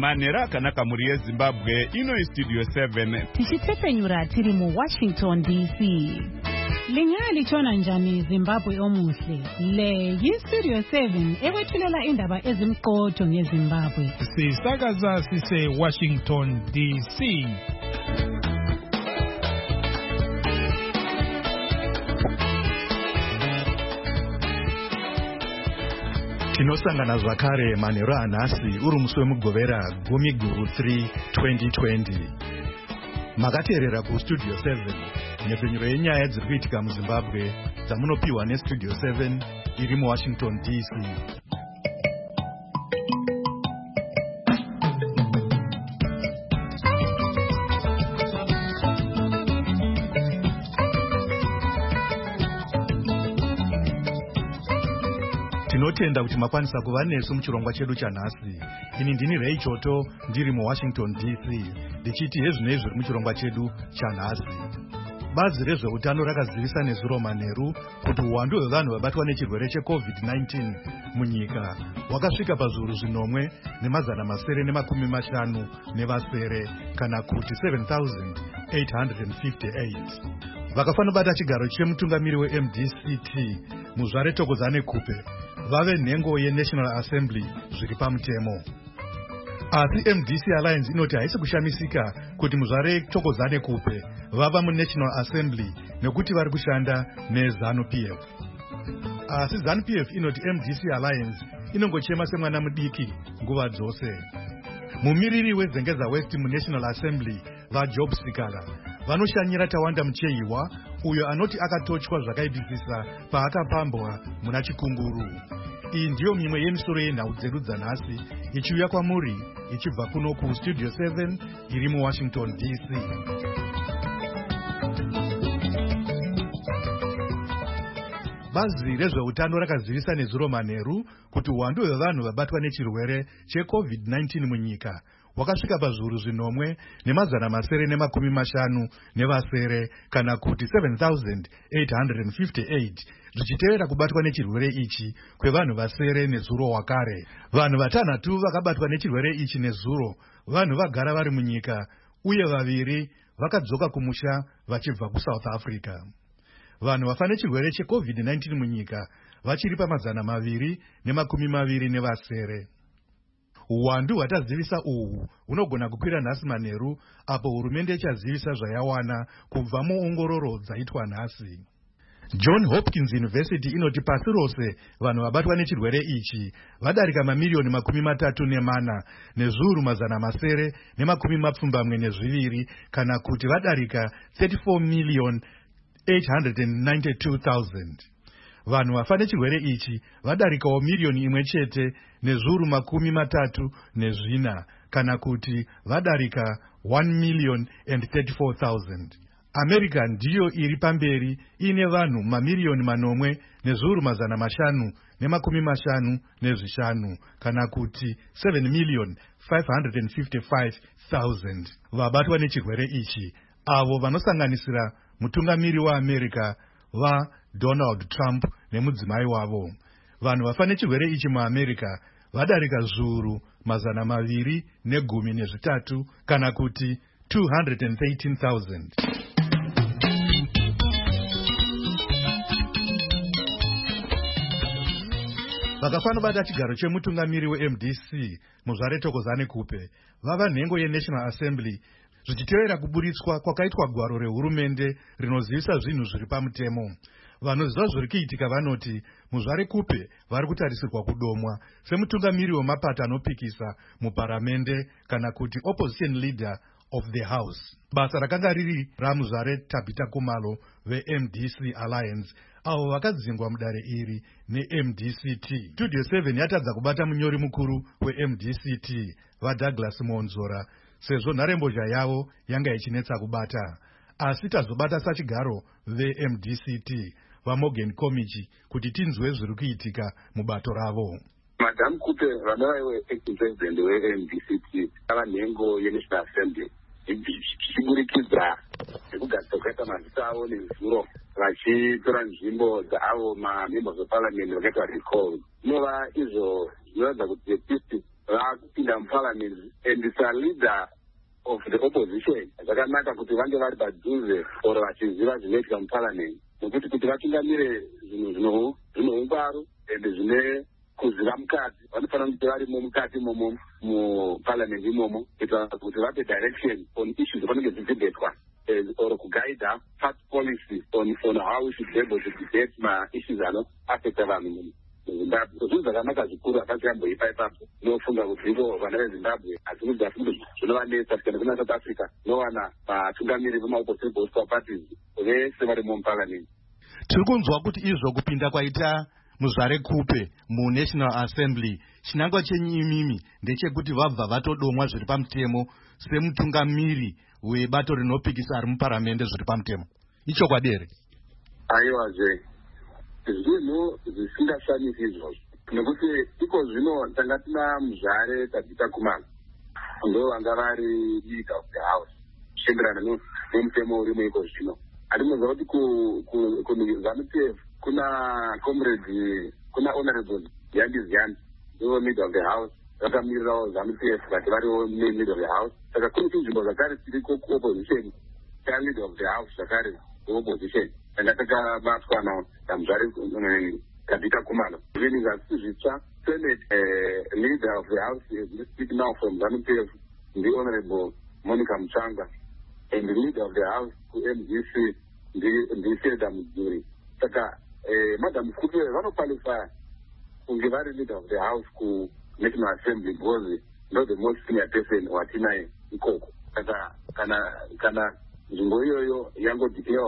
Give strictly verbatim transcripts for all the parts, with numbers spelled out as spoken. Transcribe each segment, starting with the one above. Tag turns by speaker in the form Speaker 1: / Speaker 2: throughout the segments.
Speaker 1: Manera kanaka muri yeZimbabwe ino istudio seven.
Speaker 2: Tichitepenyura tiri mu Washington D C. Linyali chona njani Zimbabwe omuhle. Le yistudio seven ewethulela indaba ezimqotho ngeZimbabwe.
Speaker 3: Sisakaza sise Washington D C.
Speaker 4: Tinosangana zvakare manheru anhasi uri musi wemugovera gumi guru three twenty twenty. Makateerera kustudio seven, nhepfenyuro yenyaya dziri kuitika muZimbabwe dzamunopiwa nestudio seven iri muWashington D C. Tinotenda kuti makwanisa kuva nesu muchirongwa chedu chanhasi. Ini ndini Ray Choto ndiri muWashington D C ndichiti hezvinei zviri muchirongwa chedu chanhasi. Bazi rezveutano rakazivisa nezuro manheru kuti uwandu hwevanhu vabatwa nechirwere checovid nineteen munyika wakasvika pazviuru zvinomwe nemazana masere nemakumi mashanu nevasere kana kuti seven thousand eight hundred fifty-eight. Vakafana bata chigaro chemutungamiri weM D C T muzvare Thokozani Kupe vave nhengo yeNational Assembly zviri pamutemo. Asi M D C Alliance inoti haisi kushamisika kuti muzvare Thokozani Kupe vava muNational Assembly nekuti vari kushanda neZANU P F. Asi ZANU P F inoti M D C Alliance inongochema semwana mudiki nguva dzose. Mumiriri weZengeza West muNational Assembly vaJob Sikala vanoshanyira Tawanda Muchehiwa uyo anoti akatochwa zvakaipisisa paakapambwa muna Chikunguru. Iyi ndiyo mimwe yemisoro yenhau dzedu dzanhasi ichiuya kwamuri ichibva kuno kustudio seven iri muWashington D C. Bazi rezveutano rakazivisa nezuro manheru kuti uwandu hwevanhu vabatwa nechirwere checovid nineteen munyika wakasvika pazviuru zvinomwe nemazana masere nemakumi mashanu nevasere kana kuti seven thousand eight hundred fifty-eight zvichitevera kubatwa nechirwere ichi kwevanhu vasere nezuro wakare. Vanhu vatanhatu vakabatwa nechirwere ichi nezuro vanhu vagara vari munyika uye vaviri vakadzoka kumusha vachibva kuSouth Africa. Vanhu vafa nechirwere checovid nineteen munyika vachiri pamazana maviri nemakumi maviri nevasere. Uwandu hwatazivisa uhu hunogona kukwira nhasi manheru apo hurumende ichazivisa zvayawana kubva muongororo dzaitwa nhasi. John Hopkins University inoti pasi rose vanhu vabatwa nechirwere ichi vadarika mamiliyoni makumi matatu nemana nezviuru mazana masere nemakumi mapfumbamwe nezviviri kana kuti vadarika thirty-four million eight hundred ninety-two thousand. Vanhu vafa nechirwere ichi vadarikawo miliyoni imwe chete nezviuru makumi matatu nezvina kana kuti vadarika one million and thirty-four thousand. America ndiyo iri pamberi ine vanhu mamiliyoni manomwe nezviuru mazana mashanu nemakumi mashanu nezvishanu kana kuti seven million five hundred fifty-five thousand vabatwa nechirwere ichi, avo vanosanganisira mutungamiri waAmerica va Donald Trump nemudzimai wavo. Vanhu vafa nechirwere ichi muAmerica vadarika zviuru mazana maviri negumi nezvitatu kana kuti two hundred thirteen thousand. Vakafana bata chigaro chemutungamiri weM D C muzvare Thokozani Kupe vava nhengo yeNational Assembly zvichitevera kuburitswa kwakaitwa gwaro rehurumende rinozivisa zvinhu zviri pamutemo. Vanoziva zviri kuitika vanoti muzvare Kupe vari kutarisirwa kudomwa semutungamiri wemapato anopikisa muparamende kana kuti opposition leader of the House. Basa rakanga riri ramuzvare Tabita Kumalo veM D C Alliance avo vakadzingwa mudare iri neM D C T. Studio seven yatadza kubata munyori mukuru weM D C T vaDouglas Monzora sezvo nharembozha yavo yanga ichinetsa kubata. Asi tazobata sachigaro veM D C T vaMorgan Komichi kuti tinzwe zviri kuitika mubato ravo.
Speaker 5: Madam Kupe vanova we-acting president weM D C T ava nhengo yeNational Assembly ichiburikidza nekugadzirwa kwakaita mazita avo nezuro vachitora nzvimbo dzaavo mamembers of parliament vakaita recall. Inova izvo zvinoratidza kuti the vakupinda muparliament and it's a leader of the opposition. Zvakanaka kuti vange vari padhuze or vachiziva zvinoitika muparliament, nokuti kuti vatungamire zvinhu zvino ungwaru and zvine kuziva mukati vanofanira kuti varimo mukati imomo muparliament imomo kuitira kuti vape direction on issues dzavanenge dzichidebetwa or kuguida party policy on, on how we should be able to debate ma-issues ano affecta vanhu muzimbabwe. Zvinhu zvakanaka zvikuru akasikamboipa ipapo nofunga kuti ivo vana vezimbabwe hatinudza futi zvinovanetsa tikana kuna South Africa nowana vatungamiri vemaopposition parties vese varimo muparliament.
Speaker 4: Tiri kunzwa kuti izvo kupinda kwaita Muzvare Kupe muNational Assembly chinangwa chenyu imimi ndechekuti vabva vatodomwa zviri pamutemo semutungamiri webato rinopikisa ari muparamende zviri pamutemo. Icho kwadere?
Speaker 5: Aiwazve, zvinhu zvisingashamisi izvozvo nekuti iko zvino tanga tina Muzvare Tabitha Kumalo ndo vanga vari leader of the house zvichienderana nemutemo urimo iko zvino. Handinoziva kuti kuZANU-P F kuna comrade kuna honorable Yandi Ziyani ndivo leader of the house vakamirirawo ZANU-P F vati variwo leader of the house. Saka kune tunzvimbo zvakare tiriko kuopposition ta leader of the house zvakare kuopposition tanga takabatwa naMuzvare Tabitha Kumalo. Zvinhu zvasi zvitsva senate leader of the house is speaking now from ZANU-P F the honorable Monica Mutsvangwa and the leader of the house ku M D C ndiseda Mudhuri. Saka Madam Kupe vanoqualify kunge vari leader of the house ku National Assembly because not the most senior person watinaye ikoko. Saka kana kana nzvimbo iyoyo yangodeclare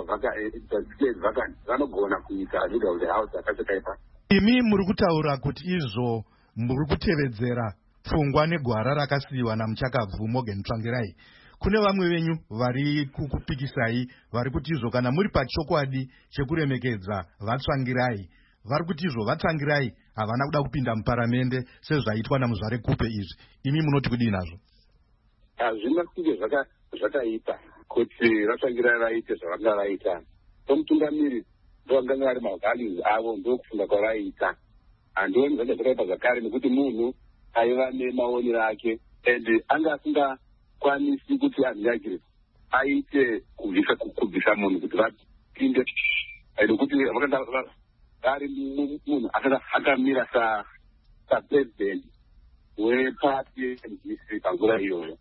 Speaker 5: vacant vanogona kuita leader of the house akachekaipa.
Speaker 4: Imi muri kutaura kuti izvo muri kutevedzera pfungwa negwara rakasiyiwa naMuchakabvu Morgan Tsvangirai. Kune vamwe venyu vari kukupikisai vari kuti izvo kana muri pachokwadi chekuremekedza vaTsvangirai vari kuti izvo vaTsvangirai havana kuda kupinda muparamende sezvaitwa naMuzvare Kupe izvi. Imi munoti kudii nazvo?
Speaker 5: Hazvina kunge zvakaipa kuti vaTsvangirai vaite zvavanga vaita. Somutungamiri ndovanga vari mavalues avo ndokufunga kwavaiita. Handioni zvanga zvakaipa zvakare nekuti munhu aiva nemaonero ake and anga asinga kwanisi kuti azviyagire aite kubvisa kubvisa munhu kuti vapinde nekuti vakanga vari munhu akamira sapresident weparty M D C panguva iyoyo.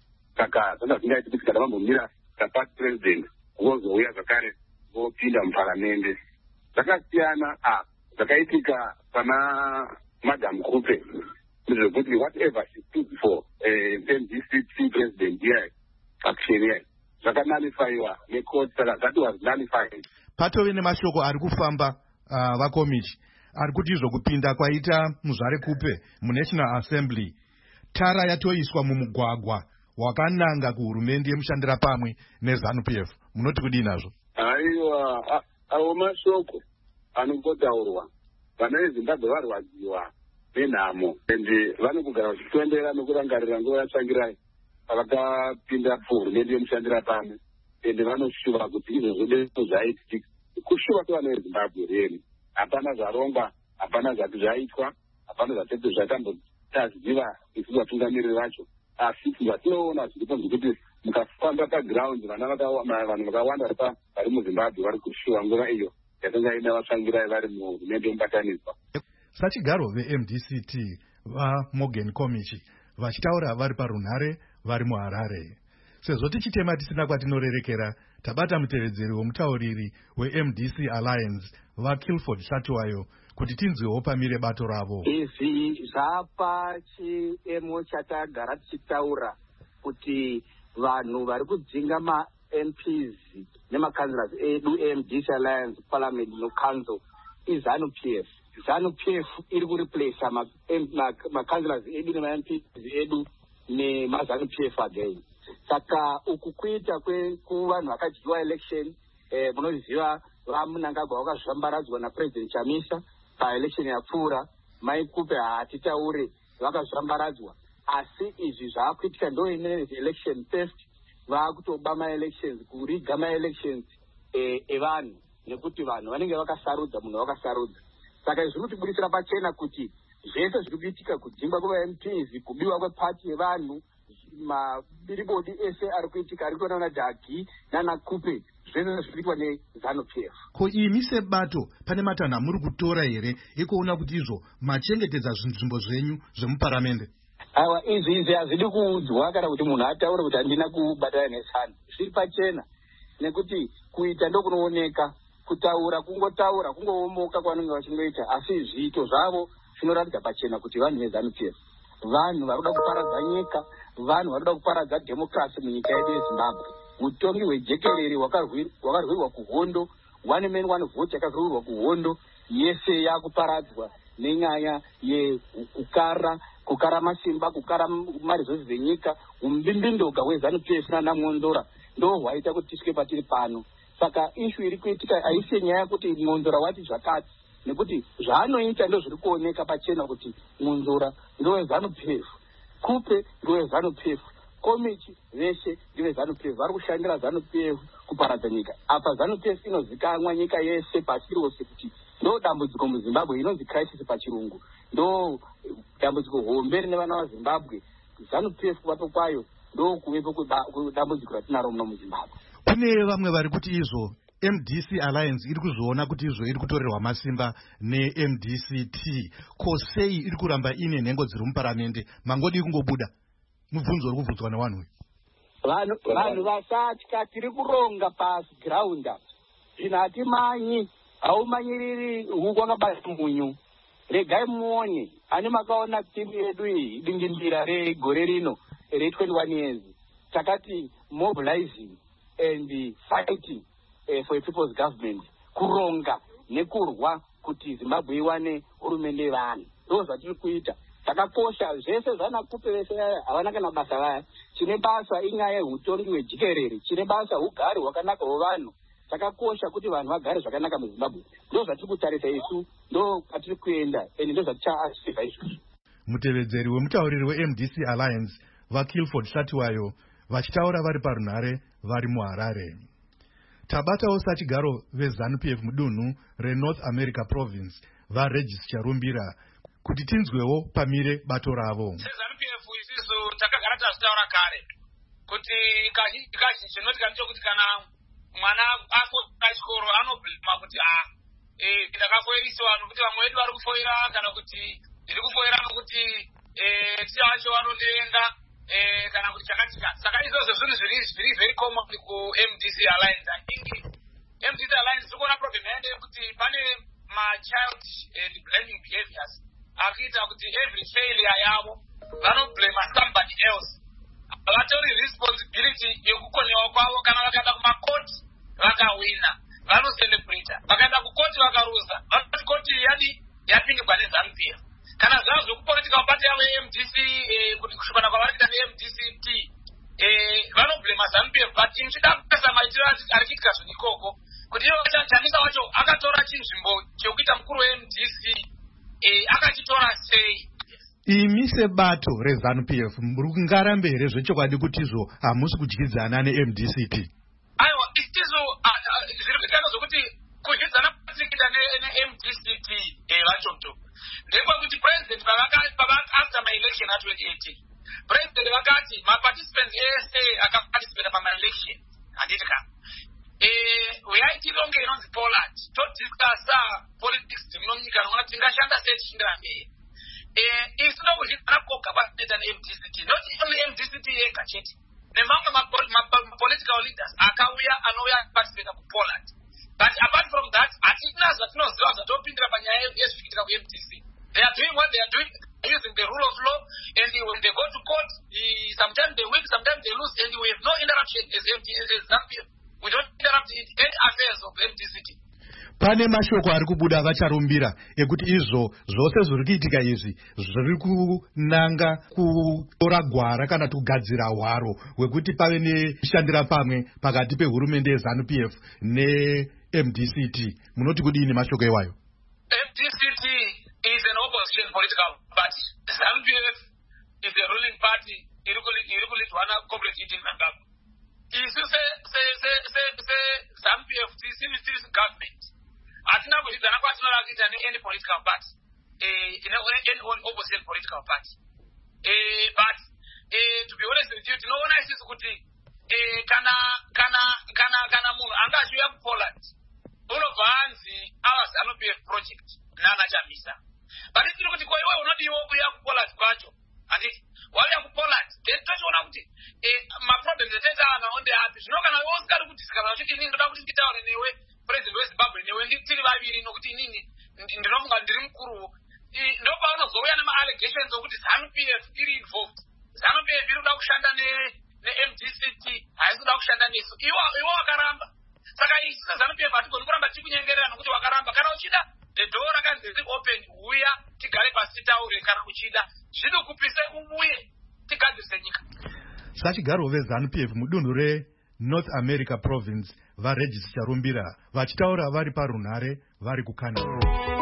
Speaker 5: Saka zvanga zvingaiti kuti kana vambomira saparty president vozouya zvakare vopinda muparamende. Zvakasiyana zvakaitika pana Madam Kupe zvekuti whatever she stood for M D C president here action here zvakanalifiwa necourt. Saka that was nullified.
Speaker 4: Patove nemashoko ari kufamba vakomichi ari kuti izvo kupinda kwaita Muzvare Kupe muNational Assembly tara yatoiswa mumugwagwa wakananga kuhurumende yemushandira pamwe neZANU-P F. Munoti kudii nazvo?
Speaker 5: Aiwa, awo mashoko anongotaurwa vana veZimbabwe varwadziwa nenhamo ende vanokugara vachitondera nokurangarira nguva yaTsvangirai vakapinda kuhurumende yemushandira pamwe ende vanoshuva kuti izvozvo ndizvo zvaitika. Kushuva kwevana veZimbabwe reni, hapana zvarongwa, hapana zvati zvaitwa, hapana zvatete zvatambotaziva isusu vatungamiriri vacho. Asi zvatinoona zviripo zvekuti mukafamba paground vanhu vakawanda vari muZimbabwe vari kushuva nguva iyo yakanga ina vaTsvangirai vari muhurumende yemubatanidzwa.
Speaker 4: Sachigaro ve-M D C T vaMorgan Komichi vachitaura vari parunhare vari muHarare. Sezvo tichitema tisina kwatinorerekera, tabata mutevedzeri womutauriri we-M D C Alliance vaKilford Shatuwayo kuti tinzwewo pamire bato ravo.
Speaker 6: Izvi zvapa chiemo chatagara tichitaura kuti vanhu vari kudzinga ma-M Ps nema-councillors edu e-M D C Alliance Parliament no-Council iZANU-P F. ZANU-P F iri kureplace ma-councillors edu nema-M Ps edu nemaZANU-P F again. Saka uku kuita kuvanhu vakadyiwa election eh, munoziva vaMunangagwa vakazvambaradzwa naPresident Chamisa paelection yapfuura. Mai Kupe hatitaure vakazvambaradzwa, asi izvi zvaakuitika ndo ine election theft, vaakutoba ma-elections kuriga ma-elections eh, evanhu nekuti vanhu vanenge vakasarudza munhu vakasarudza. Saka izvi zvinotibudisira pachena kuti zvese zviri kuitika, kudzimba kweva-M Ps, kubiwa kwepati yevanhu, mabiribodi ese ari kuitika ari kuona naDhagi nanaKupe, zvese zviriitwa neZANU-P F.
Speaker 4: Ko imi sebato pane matanho amuri kutora here ekuona kuti izvo machengetedza zvinzvimbo zvenyu zvemuparamende?
Speaker 6: Awa, izvi izvi hazvidi kuudzwa kana kuti munhu ataure kuti handina kubatana neSANU. Zviri pachena, nekuti kuita ndokunooneka, kutaura kungotaura, kungoomoka kwavanenge vachingoita, asi zviito zvavo zvinoratidza pachena kuti vanhu veZANU-P F, vanhu vari kuda kuparadza nyika, vanhu vari kuda kuparadza dhemokirasi munyika yedu yeZimbabwe. Utongi hwejekerere hwakarwirwa kuhondo, one man one vote yakarwirwa kuhondo, yese yakuparadzwa nenyaya yekukara kukara masimba, kukara marizosi enyika. Umbimbindoga hweZANU-P F naN'onzora ndo hwaita kuti tisvike patiri pano. Saka ishu iri kuitika haisi nyaya yekuti N'onzora wati zvakati, nekuti zvaanoita ndo zviri kuoneka pachena kuti N'onzora ndoweZANU-P F, Kupe ndoweZANU-P F, Komichi veshe ndeveZANU-P F, vari kushandira ZANU-P F kuparadza nyika. Apa ZANU-P F inozikanwa nyika yese pasi rose kuti ndo dambudziko muZimbabwe, inonzi crisis pachirungu, ndo dambudziko hombe rine vana vaZimbabwe. ZANU-P F kuvapo kwayo ndo kuvepo kudambudziko ratinaro muno muZimbabwe.
Speaker 4: Kune vamwe vari kuti izvo M D C Alliance iri kuzviona kuti izvo iri kutorerwa masimba ne-M D C T. Ko sei iri kuramba ine nhengo dziri muparamende? Mangodi kungobuda mubvunzo uri kubvunzwa nevanhu.
Speaker 6: Vanhu vanhu vasatya, tiri kuronga pasi ground. Zvinhu hatimanyi, haumanyiriri huku wakabata munyu. Regai muone, ani makaona timu yedu iyi dingimbira regore rino re twenty-one years. Takati mobilizing and fighting uh, for a people's government, kuronga nekurwa kuti Zimbabwe iwane hurumende yevanhu. Ndo zvatiri kuita. Takakosha zvese zvanaKupe vese havana kana basa vaya. Chine basa inyaya yehutongi hwejekerere, chine basa ugari hwakanaka hwevanhu. Takakosha kuti vanhu vagare zvakanaka muZimbabwe. Ndo zvatiri kutarisa isu, ndo kwatiri kuenda, ende ndo zvatichaasiva isu.
Speaker 4: Mutevedzeri wemutauriri we-M D C Alliance vaKilford Hlatiwayo vachitaura vari parunhare vari muHarare. Tabatawo sachigaro veZANU-P F mudunhu reNorth America Province vaRegis Charumbira kuti tinzwewo pamire bato ravo.
Speaker 7: ZANU-P F isisu takagara tazvitaura kare kuti kazhinji kazhinji chinoitika ndechekuti kana mwana afoira chikoro anobhema kuti ah eh ndakafoiriswa nokuti vamwe vedu vari kufoira kana kuti ndiri kufoira nokuti eh tia vacho vanondivenga eh kana kuti chakatika. Saka izvozvo zvinhu zviri zviri very common ku-M D C Alliance. I think M D C Alliance tiri kuona problem yaende kuti pane ma-child and blaming behaviors akuita kuti every failure yavo vanoblema somebody else. Havatori responsibility yekukonyewa kwavo. Kana vakaenda kumakoti vakawina vanoselebrata, vakaenda kukoti vakaruza vanoti koti yadi yapindikwa neZANU-P F. Kana zvavo zvekupolitika mubati yavo ye-M D C kuti kushumana kwavari kuita ne-M D C T vanoblema ZANU-P F, but nchida kupesa maitiro ari kuitika zvinhu ikoko kuti ivo chanika wacho akatora chinzvimbo chekuita mukuru we-M D C akachitora sei.
Speaker 4: Imi sebato reZANU-P F muri kungarambe here zvechokwadi kuti izvo hamusi kudyidzana ne-M D C T?
Speaker 7: Aiwa, izvo zviri kuitika zvokuti kudyidzana kwatirikuita ne-M D C T vachoto ndepekuti president after my-election a twenty eighteen president vakati ma-participants ese akaparticipata pama-election handitika weaitilonge inonzi Poland todiscussa politics dzinomunyika noona tingashanda sei tichiendera mberi. Isi ndokudyidzana koga kwatinoita ne-M D C T, not only M D C T yega chete, nemamwe ma-political leaders akauya anouya kuparticipata kuPoland. But apart from that, hatina zvatinoziva zvatopindira panyaya yezvikuitika ku-M D C. They are doing what they are doing using the rule of law, and when they go to court, sometimes they win, sometimes they lose, and we have no interruption as M D C, as Zambia. We don't interrupt any affairs of M D C T.
Speaker 4: Pane mashoko ari kubuda vacharumbira ekuti izvo zvose zviri kuitika izvi zviri kunanga kutora gwara kana kugadzira hwaro hwekuti pave neshandira pamwe pakati pehurumende yeZANU-P F ne-M D C T. Munoti kudini mashoko iwayo?
Speaker 7: M D C T is an opposition political party. ZANU-P F is a ruling party. Iri kulidwana comrade Eugene Mnangagwa. Isu se se se se se ZANU-P F tiri tiri government. Hatina kudyidzana kwatinoda kuita ne-any political party. uh, in an opposite political party. Uh, but uh, to be honest with you, tinoona isisi kuti uh, kana kana kana kana munhu anga achiuya kuPoland unobva anzi hours anopiwa project nana Chamisa. But tiri kuti kwa iwe unodiwa kuya kuPoland kwacho anditi wauya kuPoland tochiona kuti maproblems etetaana onde api zvino kana iwe usikari kudiskasa uchiti inini ndoda kuti nditaure newe president weZimbabwe newe tiri vaviri nokuti inini ndinofunga ndiri mukuruwo ndopaunozoya nema-allegations okuti ZANU-P F iri involved. ZANU-P F iri kuda kushanda ne-M D C T haisi kuda kushanda nesu iwo iwo wakaramba. Saka isi ZANU-P F hatigoni kuramba tikunyengerera nokuti wakaramba. Kana uchida the door rakanzi riri open uya tigare pasi titaure kana uchida zvino kupise ubuye tigadzise nyika.
Speaker 4: Sachigaro veZANU-P F mudunhu reNorth America province vaRegis Charumbira vachitaura vari parunhare vari kuKanada.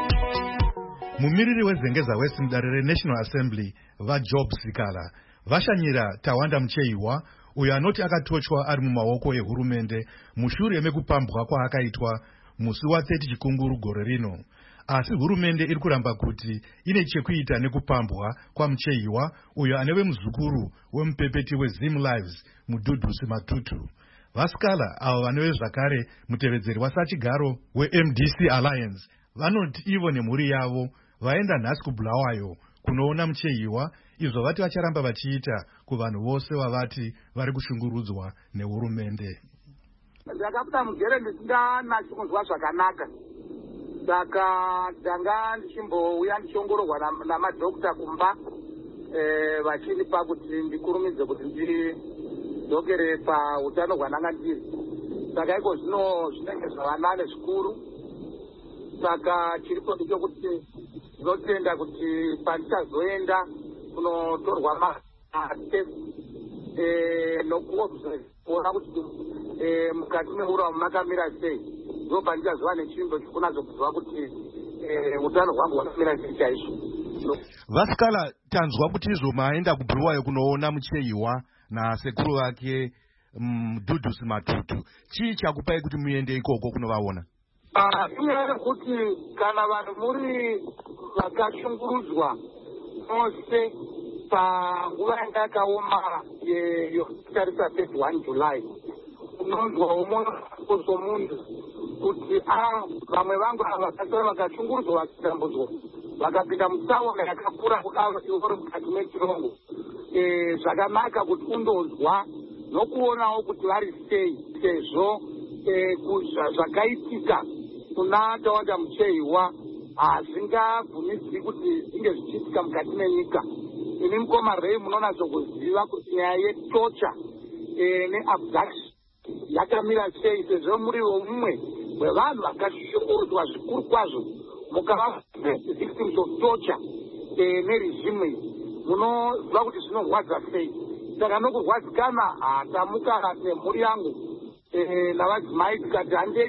Speaker 4: Mumiriri wezengeza West mudare reNational Assembly vaJob Sikala vashanyira Tawanda Mucheiwa uyo anoti akatochwa ari mumaoko ehurumende mushure mekupambwa kwaakaitwa musi wa-thirty chikunguru gore rino. Asi hurumende iri kuramba kuti ine chekuita nekupambwa kwaMucheiwa uyo aneve muzukuru wemupepeti weZim Lives Mudhudhusi Matutu. Vasikala avo vanove zvakare mutevedzeri wasachigaro weM D C Alliance vanoti ivo nemhuri yavo vaenda nhasi kuBulawayo kunoona Mucheiwa, izvo vati vacharamba vachiita kuvanhu vose vavati vari kushungurudzwa nehurumende.
Speaker 6: Ndakabuda mugere ndisinganatsi kunzwa zvakanaka, saka ndanga ndichimbouya ndichiongororwa namadhokita kumba vachindipa kuti ndikurumidze kuti ndidzokere pautano hwandanga ndiri. Saka iko zvino zvinenge zvavanane zvikuru. Saka chiripo ndechekuti ndinotenda kuti pandichazoenda kunotorwa matest nokuona kuti mukati meuramo makamira sei, ndo pandichazova nechimbo chikunazokuzwa kuti utano hwangu hwakamira sei chaizvo.
Speaker 4: Vasikala, tanzwa kuti izvo maenda kuBulawayo kunoona Mucheiwa nasekuru vake Mudhudhusi Matutu. Chii chakupai kuti muende ikoko kunovaona?
Speaker 6: Inyaya kuti kana vanhu muri vakashungurudzwa mose panguva yanga yakaoma yokutarisa thirty-one July, unonzwa umwe somunhu kuti vamwe vangu ava vakasara vakashungurudzwa vakitambudzwa vakapinda mutsaona yakakura kudaro ivo ri mukati mechirongo. Zvakanaka kuti undonzwa nokuonawo kuti vari sei, sezvo zvakaitika kuna Tawanda Mucheiwa hazvingabvumidzi kuti zvinge zvichiitika mukati menyika. Ini mukoma rei munonatsokuziva kuti nyaya yetocha neabduction yakamira sei, sezvo muri umwe wevanhu vakashungurudzwa zvikuru kwazvo mukava victims of torture neregime iyi. Munoziva kuti zvinorwadza sei. Saka nokurwadzikana hatamuka nemhuri yangu navadzimai tikati handei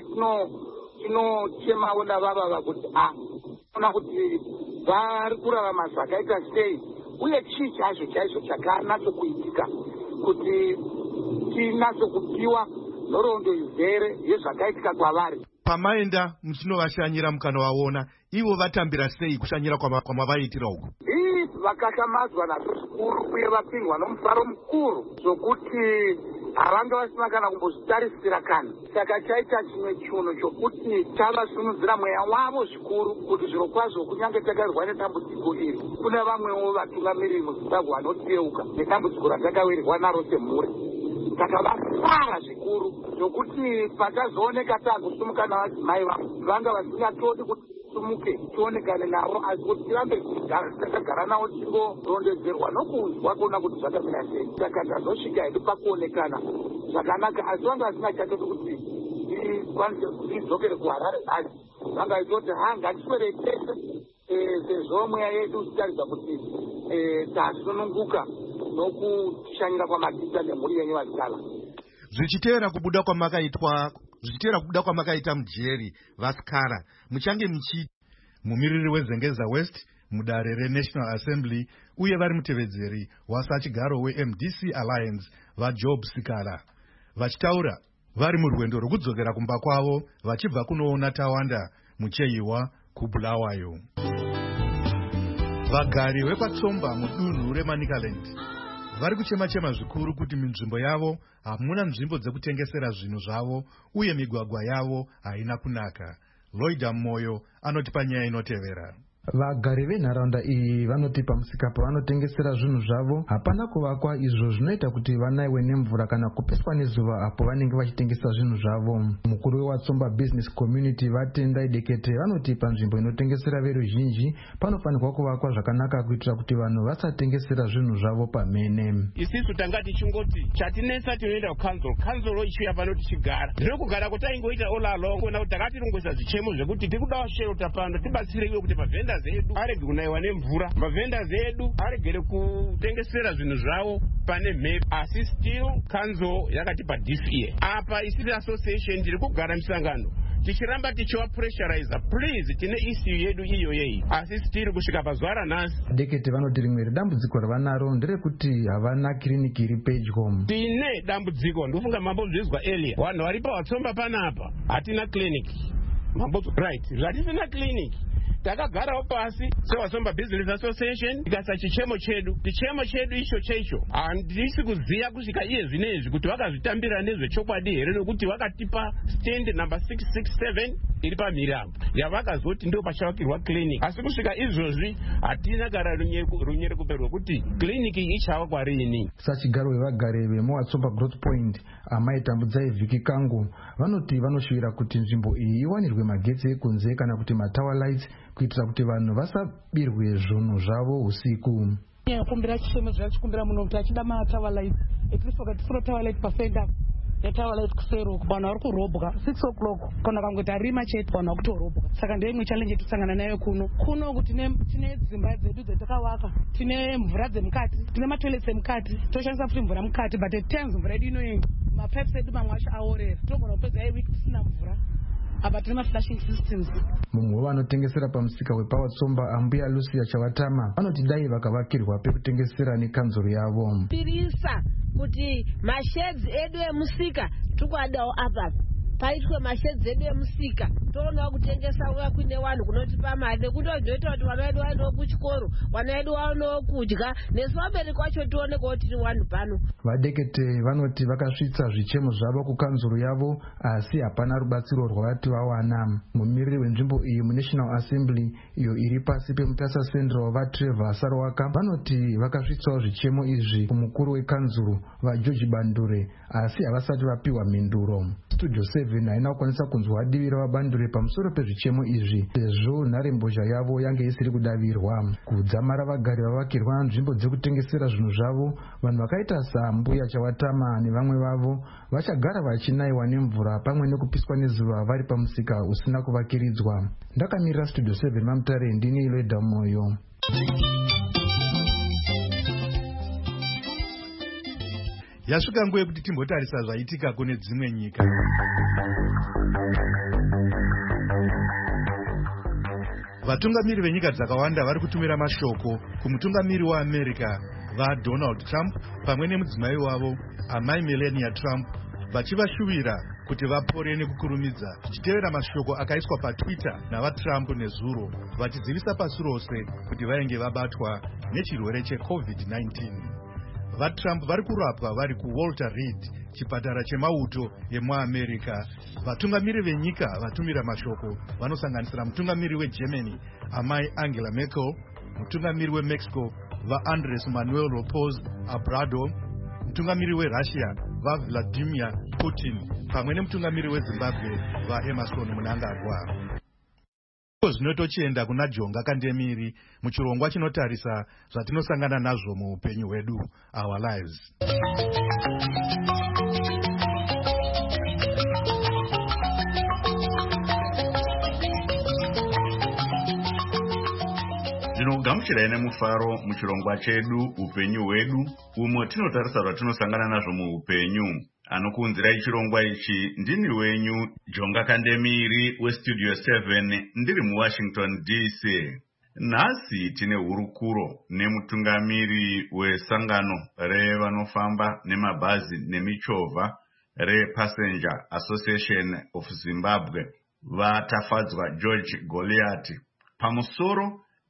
Speaker 6: tinochemawo navavava kuti a ona kuti vari kurarama zvakaita sei, uye chii chaizvo chaizvo chakanatsokuitika kuti tinatsokupiwa nhoroondo izere yezvakaitika kwavari.
Speaker 4: Pamaenda muchinovashanyira mukanovaona, ivo vatambira sei kushanyira kwamavaitira uku?
Speaker 6: Ii vakashamadzwa nazvo zvikuru uye vapindwa nomufaro mukuru zvokuti havanga vasina kana kumbozvitarisira kana. Saka chaita chimwe chiuno chokuti tavasvinudzira mweya wavo zvikuru kuti zviro kwazvo kunyange takavirwa nedambudziko iri kune vamwewo vatungamiriri muZimbabwe vanoteuka nedambudziko ratakawirirwa naro semhuri. Saka vafara zvikuru zvokuti patazooneka takusumuka navadzimai vangu vanga vasingatodi kuti sumuke tionekane navo, asi kuti tirambe takagara navo tichingorondedzerwa nokunzwa kuona kuti zvakamira sei. Saka tazosvika hedu pakuonekana zvakanaka, asi vanga vasingachatodi kuti tikwanise tidzokere kuHarare nhasi. Vanga vachitoti ha ngatiswere tese sezvo mweya yedu tichitarisa kuti tasununguka nokushanyira kwamatita nemhuri yenyu Vasikala.
Speaker 4: Zvichiteera kubuda kwamakaitwa zvichiteera kubuda kwamakaita mujeri Vasikala, muchange muchi mumiriri wezengeza West mudare reNational Assembly uye vari mutevedzeri wasachigaro weM D C Alliance vaJob Sikala vachitaura vari murwendo rwokudzokera kumba kwavo vachibva kunoona Tawanda Mucheiwa kuBulawayo. Vagari vekwatsomba mudunhu reManicaland vari kuchema-chema zvikuru kuti minzvimbo yavo hamuna nzvimbo dzekutengesera zvinhu zvavo uye migwagwa yavo haina kunaka. Lloyd Moyo anoti panyaya inotevera.
Speaker 8: Vagari venharaunda iyi vanoti pamusika pavanotengesera zvinhu zvavo hapana kuvakwa, izvo zvinoita kuti vanaiwe nemvura kana kupeswa nezuva apo vanenge vachitengesa zvinhu zvavo. Mukuru weWatsomba Business Community Vatendai Dekete vanoti panzvimbo inotengesera veruzhinji panofanirwa kuvakwa zvakanaka kuitira kuti vanhu vasatengesera zvinhu zvavo pamene.
Speaker 9: Isisu tanga tichingoti chatinesa tinoenda kukanzuro, kanzuro ichiuya pano tichigara. Zvino kugara kuti taingoita all along kuona kuti takatirongesa zvichemo zvekuti tirikudawo shelter pano tibatsireiwe kuti mavhenda zedu arege kunaiwa nemvura, mavhenda zedu aregere kutengesera zvinhu zvavo pane mhepo. Asi still kanzo yakatipa disie apa isiri association tiri kugara misangano tichiramba tichiwa pressurizer, please tine issue yedu iyo yeyi, asi still kusvika pazuva ranhasi.
Speaker 8: Dekete vanoti rimwe redambudziko ravanaro nderekuti havana kiriniki iri pedyo.
Speaker 9: Tine dambudziko ndofunga mambo zvizwa earlier, vanhu vari paWatsomba panapa hatina clinic. Mambo right, hatina clinic. Takagarawo pasi seWatsomba Business Association tikasa chichemo chedu, chichemo chedu icho chaicho handisi kuziva kusvika iye zvinezvi kuti vakazvitambira nezvechokwadi here, nokuti vakatipa stand number six six seven iri pamirambo yavakazoti ndio pachavakirwa clinic, asi kusvika izvozvi hatina gara runyere kupe rwekuti clinic ichava kwarini.
Speaker 8: Sachigaro wevagari vemuWatsomba Growth Point Amai Tambudzai Viki Kangu vanoti vanoshuvira kuti nzvimbo iyi iwanirwe magetsi ekunze kana kuti matower lights kuitira kuti vanhu vasabirwe zvinhu zvavo usiku.
Speaker 10: Kumbira chishemo zvachikumbira muno kuti achida matower lights at least wakati furo tower light pafenda netower light kusero vanhu vari kurobwa six o'clock kana kangoita rima chete vanhu vari kutorobwa. Saka ndeimwe challenge tisangana nayo kuno kuno kuti tine dzimba dzedu dzatakavaka, tine mvura dzemukati, tine matoilets emukati, toshandisa futi mvura mukati, but at times mvura yedu inoenda mapipes edu mamwe acho aorera, tinogona kupedza iwiki tisina mvura. Apa tine flashing systems.
Speaker 8: Mumwe wavanotengesera pamusika wepaWatsomba Ambuya Lucia Chavatama vanoti dai vakavakirwa pekutengesera nekanzuro yavo.
Speaker 11: Pirisa kuti mashedzi edu emusika tukwadawo apa paitwe mashedzi edu emusika toonawo kutengesa uya kuine vanhu kunotipa mari nekuti zvinoita kuti vana vedu vaendewo kuchikoro, vana vedu vaonewo kudya, nesu vabereki vacho tionekawo tiri vanhu pano.
Speaker 8: Vadekete vanoti vakasvitsa zvichemo zvavo kukanzuro yavo asi hapana rubatsiro rwavati vawana. Mumiriri wenzvimbo iyi muNational Assembly iyo iri pasi peMutasa Central vaTrevor Sarwaka vanoti vakasvitsawo zvichemo izvi kumukuru wekanzuro vaGeorge Bandure asi havasati vapiwa mhinduro. Studio seven haina kukwanisa kunzwa divi ravabandure pamusoro pezvichemo izvi sezvo nharembozha yavo yange isiri kudavirwa. Kudzamara vagari vavakirwa nzvimbo dzekutengesera zvinhu zvavo, vanhu vakaita saMbuya Chavatama nevamwe vavo vachagara vachinaiwa nemvura pamwe nekupiswa nezuva vari pamusika usina kuvakiridzwa. Ndakamirira Studio seven Mamutare, ndini Lloyd Moyo.
Speaker 4: Yasvika nguva yekuti timbotarisa zvaitika kune dzimwe nyika. Vatungamiri venyika dzakawanda vari kutumira mashoko kumutungamiri waAmerica vaDonald Trump pamwe nemudzimai wavo Amai Melania Trump vachivashuvira kuti vapore nekukurumidza, zvichitevera mashoko akaiswa paTwitter navaTrump nezuro vachizivisa pasi rose kuti vainge vabatwa nechirwere cheCovid nineteen. VaTrump vari kurapwa vari kuWalter Reed, chipatara chemauto yemuAmerica. Vatungamiri venyika vatumira mashoko vanosanganisira mutungamiri weGermany Amai Angela Merkel, mutungamiri weMexico vaAndres Manuel Lopez Obrador, mutungamiri weRussia vaVladimir Putin pamwe nemutungamiri weZimbabwe vaEmerson Mnangagwa. Zvinotochienda kuna Jonga Kandemiri muchirongwa chinotarisa zvatinosangana nazvo muupenyu hwedu, our lives.
Speaker 12: Zvinogamuchirai nemufaro muchirongwa chedu upenyu hwedu, umo tinotarisa zvatinosangana nazvo muupenyu. Anokuunzirai chirongwa ichi ndini wenyu Jonga Kandemiri weStudio seven ndiri muWashington D C. Nhasi tine hurukuro nemutungamiri wesangano revanofamba nemabhazi nemichovha rePassenger Association of Zimbabwe, vatafadzwa George Goliath, pamusoro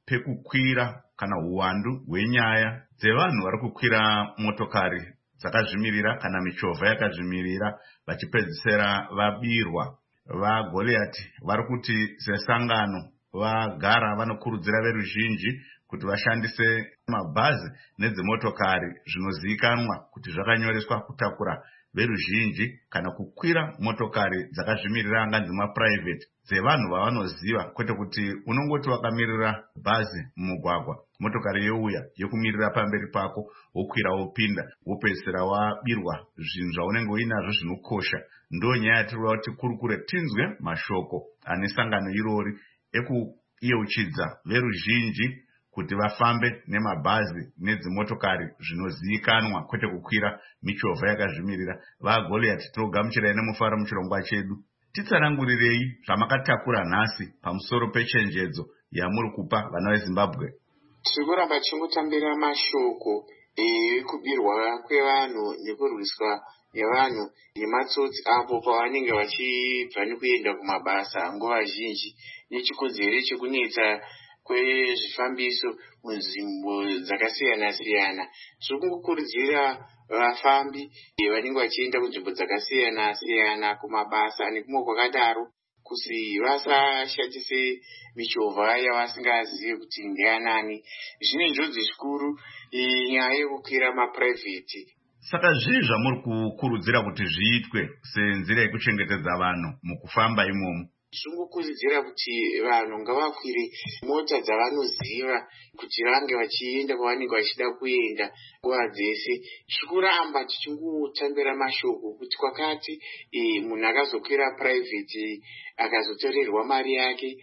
Speaker 12: pekukwira kana uwandu hwenyaya dzevanhu vari kukwira motokari dzakazvimirira kana michovha yakazvimirira vachipedzisira vabirwa. VaGoliath vari kuti sesangano vagara vanokurudzira veruzhinji kuti vashandise mabhazi nedzimotokari zvinozivikanwa kuti zvakanyoreswa kutakura veruzhinji kana kukwira motokari dzakazvimirira anganzi mapuraivheti dzevanhu vavanoziva, kwete kuti unongoti wakamirira bhazi mumugwagwa, motokari youya yokumirira pamberi pako, wokwira wopinda wopedzisira wabirwa zvinhu zvaunenge uinazvo zvinokosha. Ndo nyaya yatiri kuti kurukure tinzwe mashoko ane sangano irori ekuyeuchidza veruzhinji kuti vafambe nemabhazi nedzimotokari zvinozivikanwa, kwete kukwira michovha yakazvimirira. VaGoliath tinogamuchirai nemufaro muchirongwa chedu. Titsanangurirei zvamakataura nhasi pamusoro pechenjedzo yamuri kupa vana veZimbabwe.
Speaker 13: Tiri kuramba tichingotambira mashoko ekubirwa kwevanhu nekurwiswa nevanhu nematsotsi apo pavanenge vachibva nekuenda kumabasa nguva zhinji nechikonzero chekunetsa kwezvifambiso munzvimbo dzakasiyana siyana. Zviri kungokurudzira vafambi vanenge vachienda kunzvimbo dzakasiyana siyana kumabasa nekumwe kwakadaro kuti vasashatise michovha yavasingazivi kuti ndeyanani. Zvine njodzi zvikuru nyaya yekukwira mapuraivheti.
Speaker 12: Saka zvii zvamuri kukurudzira kuti zviitwe senzira yekuchengetedza vanhu mukufamba imomo?
Speaker 13: Zvinokurudzira kuti vanhu ngavakwire mota dzavanoziva kuti vange vachienda kwavanenge vachida kuenda nguva dzese. Tikuramba tichingotambira mashoko kuti kwakati munhu akazokwira puraivheti akazotorerwa mari yake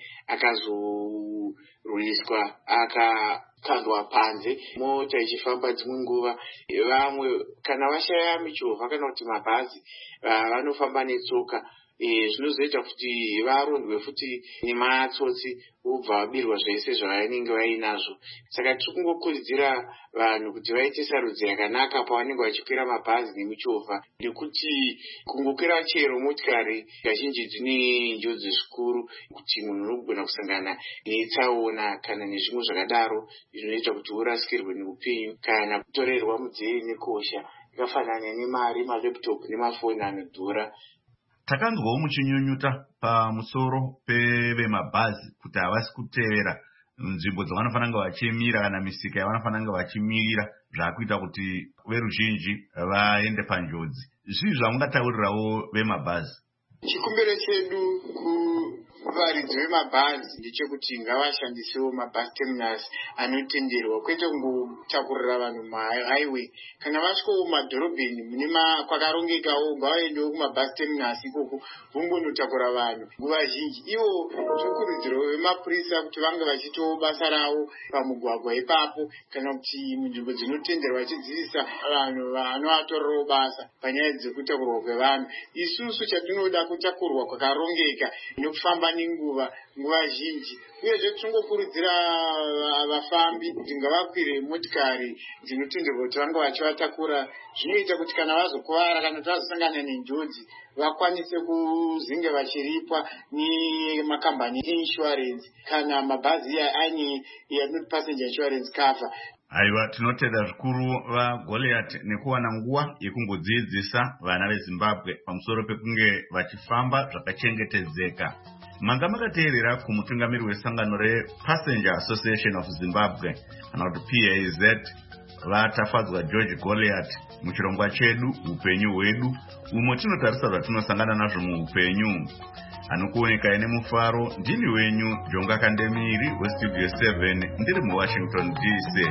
Speaker 13: akazorwiswa akakandwa panze mota ichifamba dzimwe nguva. Vamwe kana vashaya michovha kana kuti mabhazi vanofamba netsoka. Zvinozoita kuti varondwe futi nematsotsi ubva vabirwa zvese zvavanenge vainazvo. Saka tiri kungokurudzira vanhu kuti vaite sarudzo yakanaka pavanenge vachikwira mabhazi nemichovha, nekuti kungokwira chero motikari kazhinji dzine njodzi zvikuru kuti munhu unogona kusangana netsaona kana nezvimwe zvakadaro zvinoita kuti urasikirwe neupenyu kana kutorerwa mudzeye nekosha yakafanana nemari, maleptopu nemafoni anodhura.
Speaker 12: Takanzwawo muchinyunyuta pamusoro pevemabhazi kuti havasi kutevera nzvimbo dzavanofanira kunge vachimira kana misika yavanofanira kunge vachimirira, zvakuita kuti veruzhinji vaende panjodzi. Zvii zvamungataurirawo vemabhazi?
Speaker 13: Chikumbiro chedu kuvaridzi vemabhazi ndechekuti ngavashandisewo mabhazi terminals anotenderwa, kwete kungotakurira vanhu muhighway. Kana vasvikawo mumadhorobheni mune kwakarongekawo ngavaendewo kumabhazi terminals ikoko vombonotakura vanhu nguva zhinji. Ivo zvikurudziro vemapurisa kuti vange vachitawo basa ravo pamugwagwa ipapo, kana kuti munzvimbo dzinotenderwa vachidzidzisa vanhu vanovatorerawo basa panyaya dzekutakurwa kwevanhu. Isusu chatinoda kutakurwa kwakarongeka nekufamba nenguva nguva zhinji. Uyezve tingokurudzira vafambi kuti ngavakwire motikari dzinotenderwa kuti vange vachivatakura. Zvinoita kuti kana vazokuvara kana kuti vazosangana nenjodzi vakwanise kuzinge vachiripwa nemakambani einsurance kana mabhazi aine yanoti passenger insurance cover.
Speaker 12: Aiwa, tinotenda zvikuru vaGoliath nekuwana nguva yekungodzidzisa vana veZimbabwe pamusoro pekunge vachifamba zvakachengetedzeka. Manga makateerera kumutungamiri wesangano rePassenger Association of Zimbabwe kana kuti P A Z vatafadzwa George Goliath muchirongwa chedu upenyu hwedu, umo tinotarisa zvatinosangana nazvo muupenyu. Anokuoneka ine mufaro ndini wenyu Jonga Kandemiri weStudio seven ndiri muWashington D C.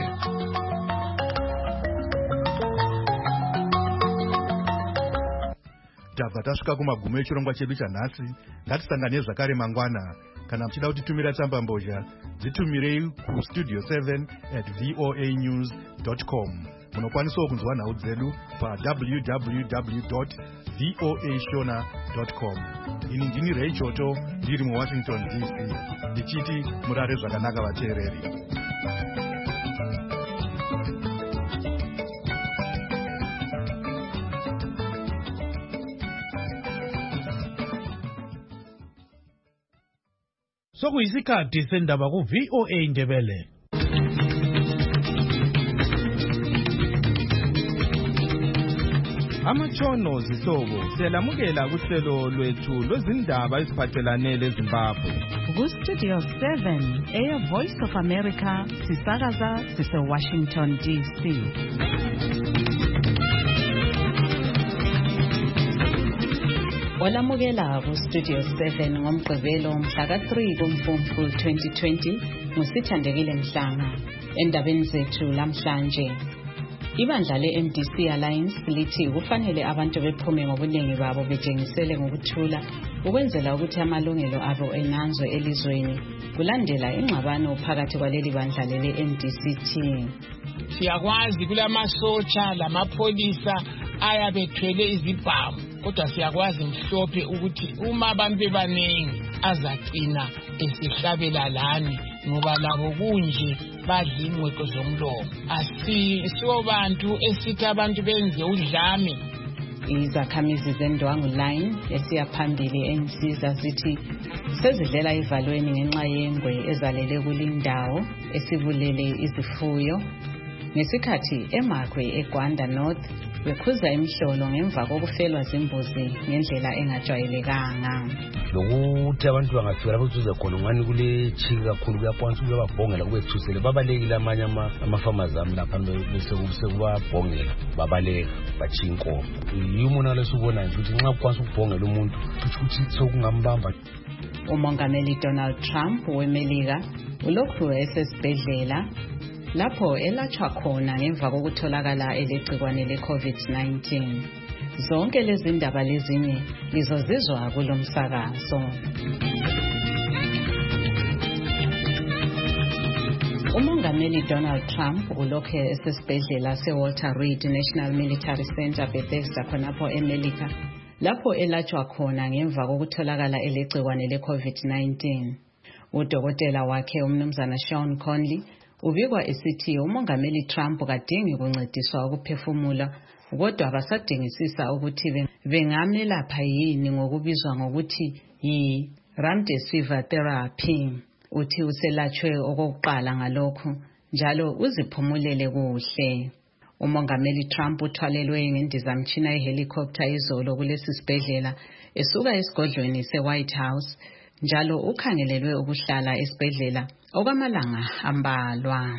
Speaker 4: Tabva tasvika kumagumo echirongwa chedu chanhasi. Ngatisangane zvakare mangwana. Kana muchida kutitumira tsambambozha dzitumirei kustudio seven at voa news dot com. Munokwanisawo kunzwa nhau dzedu pa w w w dot voa shona dot com. Ini ndini Ray Choto ndiri muWashington D C ndichiti murare zvakanaka vateereri.
Speaker 3: Sokuyisikhathi sendaba ku V O A Ndebele.
Speaker 14: Amatshono zihlobo siyalamukela kuhlelo lwethu lwezindaba eziphathelane leZimbabwe.
Speaker 15: Ku-Studio seven, Air Voice of America, sisakaza sise-Washington D C. Olamukela ku-Studio seven ngomgqibelo mhla ka three kuMfumfu twenty twenty ngusithandekile Mhlanga. Endabeni zethu lamhlanje, ibandla le-M D C Alliance lithi kufanele abantu bephume ngobuningi babo betshengisele ngokuthula ukwenzela ukuthi amalungelo abo enanzwe elizweni kulandela ingxabano phakathi kwaleli bandla lele-M D C T.
Speaker 9: Siyakwazi kulamasotsha lamapholisa ayabethwele izibhamu, kodwa siyakwazi mhlophe ukuthi uma abantu bebaningi azagcina esihlabela lani ngoba labo kunje badla ingqweko zomlomo. Asisiwo bantu esithi abantu benze udlame.
Speaker 15: Izakhamizi zendwangu line esiya phambili ensiza zithi sezidlela ivalweni ngenxa yengwe ezalele kulindawo esibulele izifuyo, ngesikhathi eMagwe eGwanda North bekhuza imhlolo ngemva kokufelwa zimbuzi ngendlela engajwayelekanga.
Speaker 16: Lokuthi abantu bangafika lapho kuzuza khona ngani kule chika kakhulu kuyakwanisa ukubabhongela kubethusele babalekile amanye ama-farmers ami lapha bese kubabhongela babaleka bachinko. Yimona lesubona nje ukuthi nxa kukwanisa ukubhongela umuntu ukuthi sokungambamba.
Speaker 15: Umongameli Donald Trump weMelika ulokhu esesibhedlela lapho elatshwa khona ngemva kokutholakala elegcikwane le-COVID nineteen. Zonke lezi ndaba lezinye lizozizwa kulo msakazo. Umongameli Donald Trump ulokhu esesibhedlela se-Walter Reed National Military Center Bethesda khonapho eMelika lapho elatshwa khona ngemva kokutholakala elegcikwane le-COVID nineteen. Udokotela wakhe umnumzana Sean Conley ubikwa esithi umongameli Trump kadingi kuncediswa ukuphefumula, kodwa basadingisisa ukuthi bengamelapha yini ngokubizwa ngokuthi yi-remdesivir therapy. Uthi uselatshwe okokuqala ngalokhu njalo uziphumulele kuhle. Umongameli Trump uthwalelwe ngendizamtshina yehelicopter izolo kulesi sibhedlela esuka esigodlweni se-White House, njalo ukhangelelwe ukuhlala esibhedlela okwamalanga ambalwa.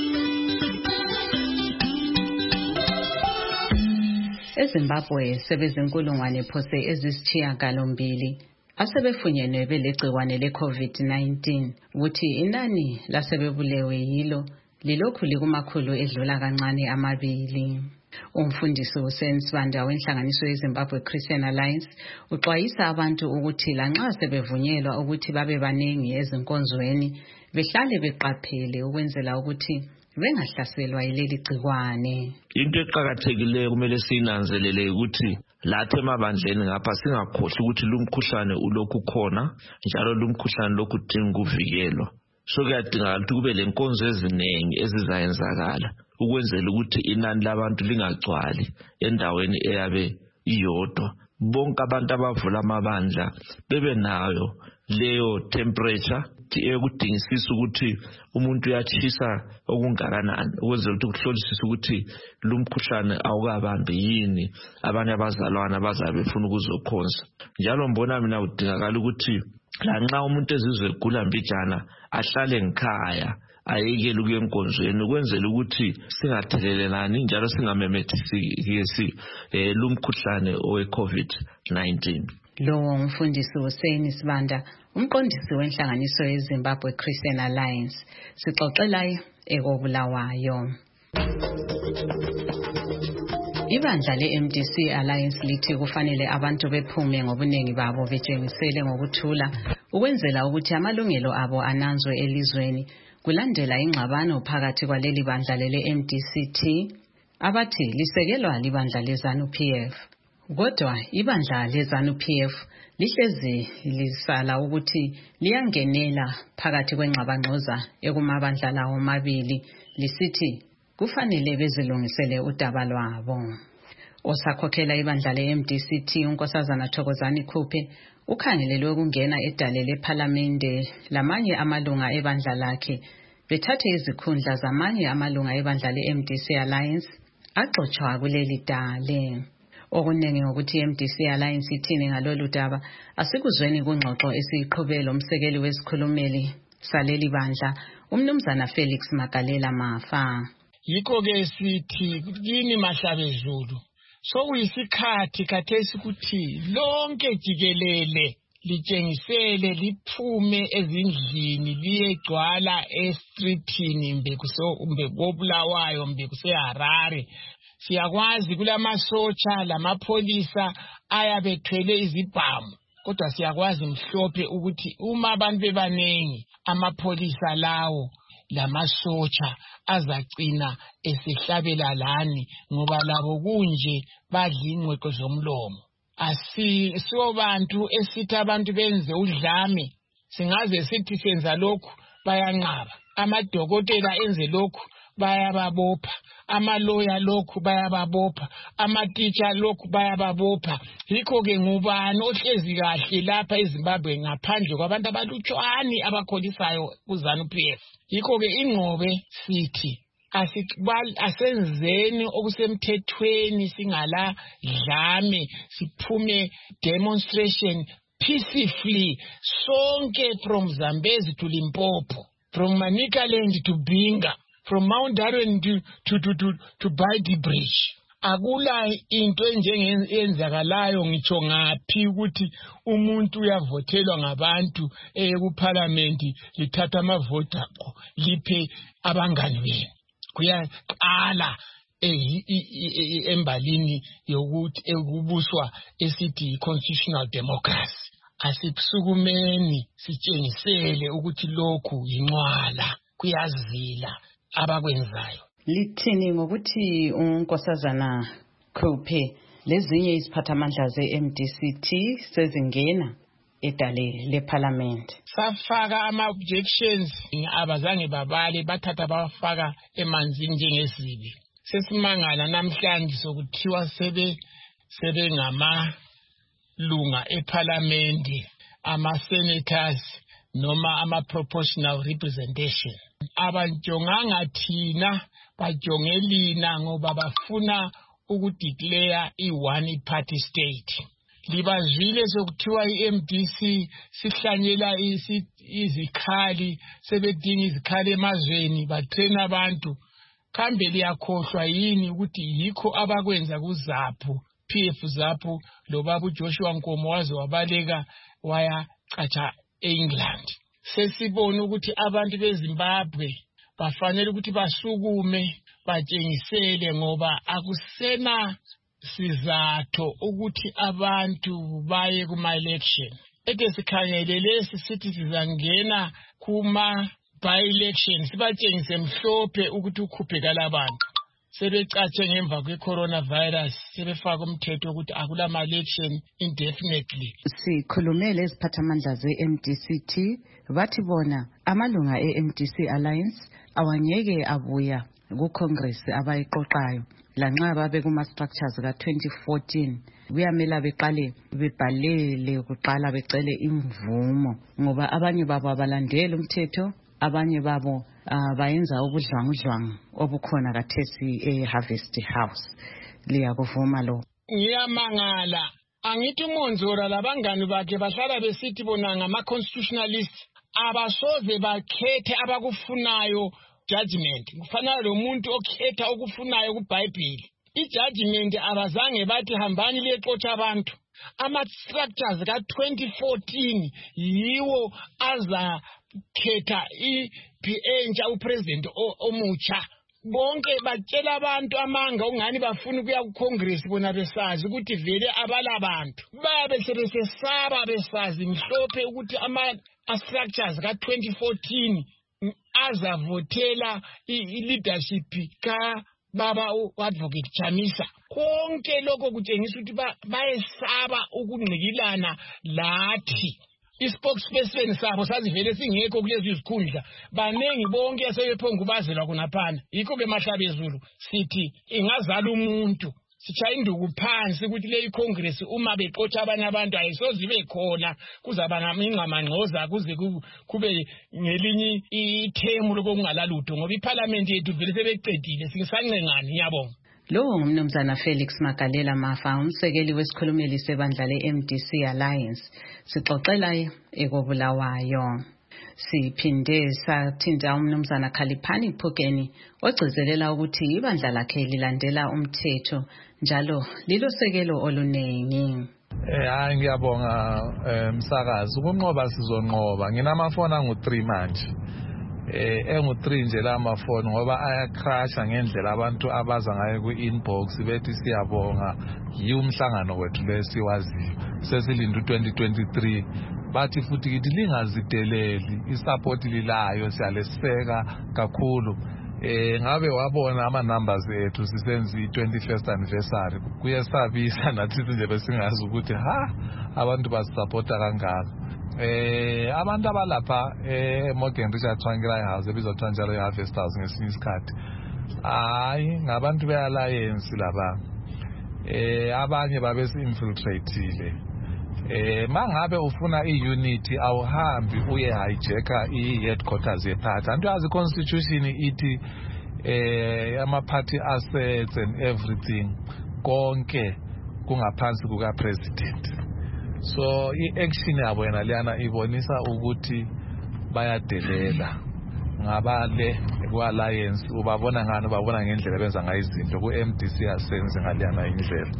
Speaker 15: EZimbabwe sebezinkulungwane phose ezisishiyagalombili asebefunyenwe belegcikwane le-COVID nineteen, ukuthi inani lasebebulewe yilo lilokhu likumakhulu edlula kancane amabili. Umfundisi Hussein Sibanda wenhlanganiso yeZimbabwe Christian Alliance uxwayisa abantu ukuthi lanxa sebevunyelwa ukuthi babe baningi ezinkonzweni behlale beqaphele ukwenzela ukuthi bengahlaselwa yileli gcikwane.
Speaker 17: Into eqhakathekileyo kumele sinanzelele ukuthi lathi emabandleni ngapha singakhohlwa ukuthi lumkhuhlane ulokhu khona njalo lumkhuhlane lokhu udinga ukuvikelwa. So kuyadingakala ukuthi kube lenkonzo eziningi ezizayenzakala ukwenzela ukuthi inani labantu lingagcwali endaweni eyabe iyodwa. Bonke abantu abavula amabandla bebe nayo leyo temperature ekudingisisa ukuthi umuntu uyachisa okungakanani ukwenzela ukuthi kuhlolisise ukuthi lumkhuhlane awukabambi yini abanye abazalwana abazabe befuna ukuzokhonza. Njalo mbona mina udingakala ukuthi lanxa umuntu ezizwe egula mbijana ahlale ngikhaya ayekele ukuya enkonzweni ukwenzela ukuthi singathelelelani njalo singamemethisi eh lumkhuhlane owe-COVID nineteen.
Speaker 15: Lo umfundisi Hussein Sibanda, umqondisi wenhlanganiso yeZimbabwe Christian Alliance, sixoxela ekobulawayo. Ibandla le-M D C Alliance lithi kufanele abantu bephume ngobuningi babo betshengisele ngokuthula ukwenzela ukuthi amalungelo abo ananzwe elizweni kulandela ingxabano phakathi kwaleli bandla lele-M D C T abathi lisekelwa libandla le-ZANU-P F. Kodwa ibandla le-ZANU-P F lihlezi lisala ukuthi liyangenela phakathi kwengxabangxoza ekumabandla lawo amabili lisithi kufanele bezilungisele udaba lwabo. Osakhokhela ibandla le-M D C T unkosazana Thokozani Khuphe ukhangelelwe ukungena edale lephalamende lamanye amalunga ebandla lakhe bethathe izikhundla zamanye amalunga ebandla le-M D C Alliance axotshwa kuleli dale. Okuningi ngokuthi i-M D C Alliance ithini ngalolu daba asikuzweni kungxoxo esiyiqhubele umsekeli wesikhulumeli saleli bandla umnumzana Felix Magalela Mafa.
Speaker 18: Yikho ke sithi kini Mahlabezulu sokuyisikhathi khathesi ukuthi lonke jikelele litshengisele liphume ezindlini liyegcwala estrithini mbe kuso mbe koBulawayo mbe kuseHarare. Siyakwazi kulamasotsha lamapholisa ayabethwele izibhamu kodwa siyakwazi mhlophe ukuthi uma abantu bebanengi amapholisa lawo lamasotsha azagcina esihlabela lani ngoba labo kunje badla ingqweko zomlomo. Asiso bantu esithi abantu benze udlame singaze sithi senza lokhu bayanqaba. Amadokotela enze lokhu bayababopha, amaloya lokhu bayababopha, amatitsha lokhu bayababopha. Yikho ke ngubani ohlezi kahle lapha eZimbabwe ngaphandle kwabantu abalutshwani abakholisayo kuZANU-P F. Yikho ke ingqobe sithi asikubali asenzeni okusemthethweni singala dlame siphume demonstration peacefully sonke from Zambezi to Limpopo, from Manicaland to Binga, from Mount Darwin to to to to, to Baidi Bridge. Akula into enjengenzakalayo ngitsho ngaphi ukuthi umuntu uyavotelwa ngabantu eku-parliament lithatha amavoti akho liphe abangani benu. Kuyaqala embalini yokuthi ekubuswa esithi constitutional democracy. Asikusukumeni sitshengisele ukuthi lokhu yinqwala kuyazila abakwenzayo.
Speaker 15: Lithini ngokuthi unkosazana Khuphe lezinye iziphathamandla ze-M D C T sezingena edale leParliament?
Speaker 18: Safaka ama-objections abazange babale bathatha bafaka emanzini njengezibi. Sesimangala namhlanje sokuthiwa sebe sebengamalunga eParliament, ama-senators noma ama-proportional representation. Abantshonganga thina bajongelina ngoba bafuna ukudeclare i-one party state. Libazwile sokuthiwa i-M D C sihlanyela izikhali sebedinga izikhali emazweni batrain abantu. Kambe liyakhohlwa yini ukuthi yikho abakwenza kuZAPU P F ZAPU lo baba Joshua Nkomo waze wabaleka waya catsha eEngland. Sesibona ukuthi abantu beZimbabwe bafanele ukuthi basukume batshengisele ngoba akusena sizatho ukuthi abantu baye kuma election. Eke sikhangele lesi sithi sizangena kuma by election sibatshengise mhlophe ukuthi ukhupheka labantu. Sebecatshe ngemva kwe-coronavirus sebefaka umthetho ukuthi akulama election indefinitely.
Speaker 15: Sikhulumele iziphathamandla ze-M D C T bathi bona amalunga e-M D C Alliance awangeke abuya ku-Congress abayiqoqayo lanxa babe kuma-structures ka twenty fourteen. Kuyamela beqale bebhalele kuqala becele imvumo ngoba abanye babo abalandeli umthetho, abanye babo uh, bayenza ubudlwangudlwangu obukhona kathesi e-Harvest House. Liyakuvuma lo?
Speaker 18: Ngiyamangala. Angithi uMonzora labangani bakhe bahlala besithi bona ngama-constitutionalists abasoze bakhethe abakufunayo judgment. Kufanele lo muntu okhetha okufunayo kuBhayibheli. I-judgment abazange bathi hambani lexotsha abantu. Ama-structures ka twenty fourteen yiwo aza khetha i-P entsha upresident omutsha. Bonke batshela abantu amanga ungani bafuna ukuya kuCongress bona besazi ukuthi vele abalabantu. Babe sebesesaba besazi mhlophe ukuthi ama-structures ka twenty fourteen azavotela i-leadership ka baba u-advocate Chamisa. Konke lokho kutshengisa ukuthi bayesaba ukungqikilana lathi. I-spokesperson sabo sazivele singekho kulezi zikhundla. Banengi bonke asebephongubazelwa kunaphana. Yikho ke Mahlabezulu sithi ingazala umuntu sitshaya induku phansi ukuthi le icongress uma bexotsha abanye abantu ayisoze ibe khona kuzaba namingqamangqoza kuze kube ngelinye ithemu lokungalalutho ngoba iparliament yethu vele sebecedile singisancengani ngiyabonga.
Speaker 15: Lo ngumnumzana Felix Magalela Mafa umsekeli wesikhulumeli sebandla le-M D C Alliance sixoxela ekobulawayo. Siphinde sathinta umnumzana Khaliphani Phukeni ogcizelela ukuthi ibandla lakhe lilandela umthetho njalo lilosekelo olunengi.
Speaker 19: Eh hayi ngiyabonga msakazi ukunqoba sizonqoba nginamafoni angu three manje. Eh engu three nje la mafoni ngoba ayacrasha ngendlela abantu abaza ngayo ku-inbox bethi siyabonga yumhlangano wethu lesiwaziyo sesilinda twenty twenty-three bathi futhi kithi lingazideleli isupport lilayo siyaleseka kakhulu. Eh ngabe wabona ama numbers ethu sisenza i-twenty-first anniversary kuyesabisa nathi nje besingazi ukuthi ha abantu basupporta kangaka. Eh abantu abalapha eh Morgan Richard Tsvangirai House ebizothiwa njalo i-Harvest House ngesinye isikhathi hayi ngabantu be-alliance laba. Eh abanye babesi infiltratile. Eh mangabe ufuna i-unity awuhambi uye hijacka i-headquarters yeparty. Antu yazi constitution ithi eh ama party assets and everything konke kungaphansi kuka president. So i-action yabo yena liyana ibonisa ukuthi bayadelela ngabale ku-alliance ubabona ngani ubabona ngendlela benza ngayo izinto ku-M D C asenze ngaliyana indlela.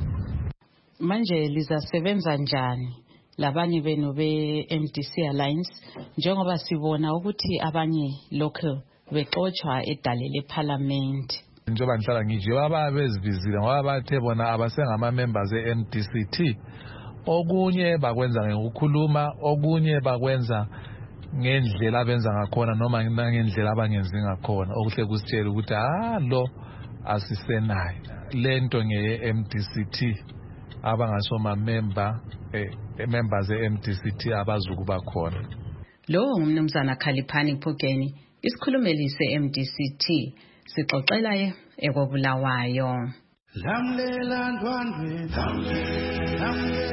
Speaker 15: Manje lizasebenza njani labanye benu be-M D C Alliance njengoba sibona ukuthi abanye local bexotsha edale leParliament?
Speaker 19: Njengoba ngihlala ngisho baba bezivizile ngoba bathe bona abasengama members e-M D C T okunye bakwenza ngokukhuluma okunye bakwenza ngendlela abenza ngakhona noma ngendlela abangenzi ngakhona okuhle kusitshela ukuthi ah lo asisenayo lento ngeye-M D C T abangasoma member eh members e-M D C T abazukuba khona.
Speaker 15: Lo ngumnumzana Khaliphani Phukeni isikhulumeli se-M D C T sixoxela ye ekobulawayo.
Speaker 20: Lamlela ndwandwe lamlela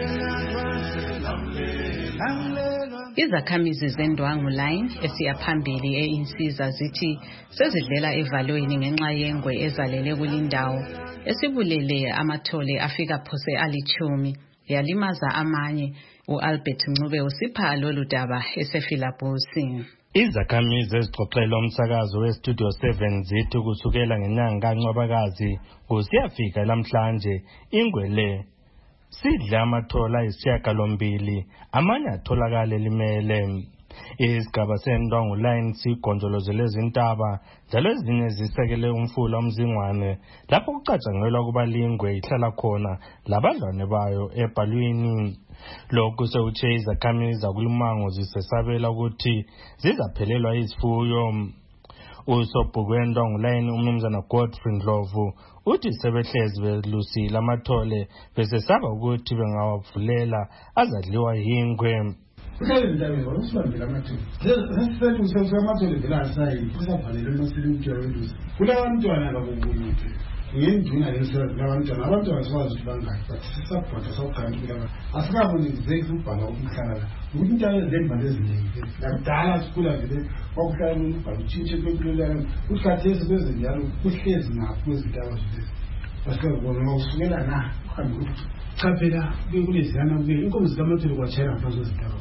Speaker 20: ndwandwe lamlela.
Speaker 15: Izakhamizi zendwangu line esiyaphambili einsiza zithi sezidlela evalweni ngenxa yengwe ezalele kulindawo esibulele amathole afika phose alichumi yalimaza amanye. U-Albert Ncube usipha lolu daba esefilabusi.
Speaker 21: Izakhamizi ezixoxela umsakazo we-Studio seven zithi kusukela ngenyanga kaNcwabakazi kusiyafika namhlanje ingwe le sidla amathola ayisishiyagalombili amanye atholakala elimele. Isigaba sendwangu line sigonjolozele izintaba njalo ezinye zisekele umfula umzingwane lapho kucatshangelwa kuba lingwe ihlala khona labadlwane bayo ebhalwini. Lokhu sewutshe izakhamizi zakulumango zisesabela ukuthi zizaphelelwa izifuyo. Usobhuku wendwangu line umnumzana Godfrey Ndlovu uthi sebehlezi belusile amathole besesaba ukuthi bengawavulela azadliwa yingwe.
Speaker 22: Kuhlale ndabeni usibambile amathole. Sesisethi usebenzisa amathole vela asayi kusavalele emasini umtshela weduze. Kulabantwana bakubunyiphi. Ngiyinduna lesizwe labantwana abantwana sikwazi ukuthi bangaki but sisapota sawukhanda kulaba. Asikaboni exactly ubhala umhlala. Ukuthi into ezemba leziningi. Lakudala sikhula vele kwakuhlala umuntu ubhala utshintshe kwempilo yakhe. Uhlathesi kwezinjalo kuhlezi napho izintaba zithe. Basikabona usukela na uhambe ukuthi cha phela kuleziyana kule inkomo zikaMathole kwatshela ngaphansi kwezintaba.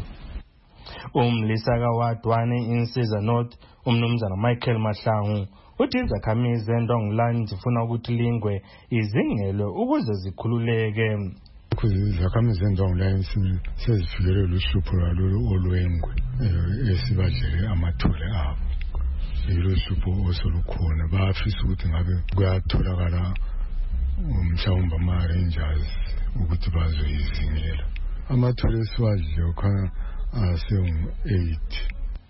Speaker 21: Umlisa kaWadwane Insiza North umnumzana Michael Mahlangu uthi izakhamizi zendwangu line zifuna ukuthi lingwe izingelwe ukuze zikhululeke.
Speaker 23: Izakhamizi zendwangu line sezifikelwe luhlupho lolu olwengwe esibadlele amathole abo. Yilo hlupho osolukhona bafisa ukuthi ngabe kuyatholakala mhlawumbe ama-rangers ukuthi bazoyizingela. Amathole esiwadlile khona asengu-eight.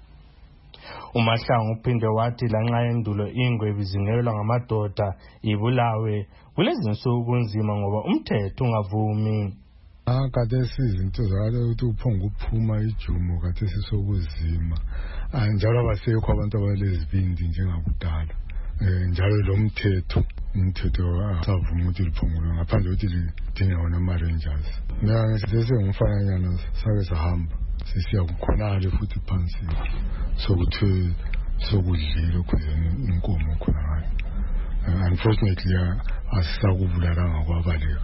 Speaker 21: uMahlangu uphinde wathi lanxa endulo ingwe bizingelwa ngamadoda ibulawe kulezi nsuku kunzima ngoba umthetho ungavumi.
Speaker 23: Ah kade sizinto zakade ukuthi uphonga ukuphuma ijumo kade sisokuzima. Anjalo abasekho abantu abalezibindi njengakudala. eh njalo lo mthetho umthetho asavuma ukuthi liphungulwe ngaphandle ukuthi lidinge wona ama-rangers. Mina sesengumfananyana sake sahamba sisiya kukhonale futhi phansi sokuthi sokudlile khuzeni inkomo khona ngayo. Unfortunately asisakubulalanga kwabaleka.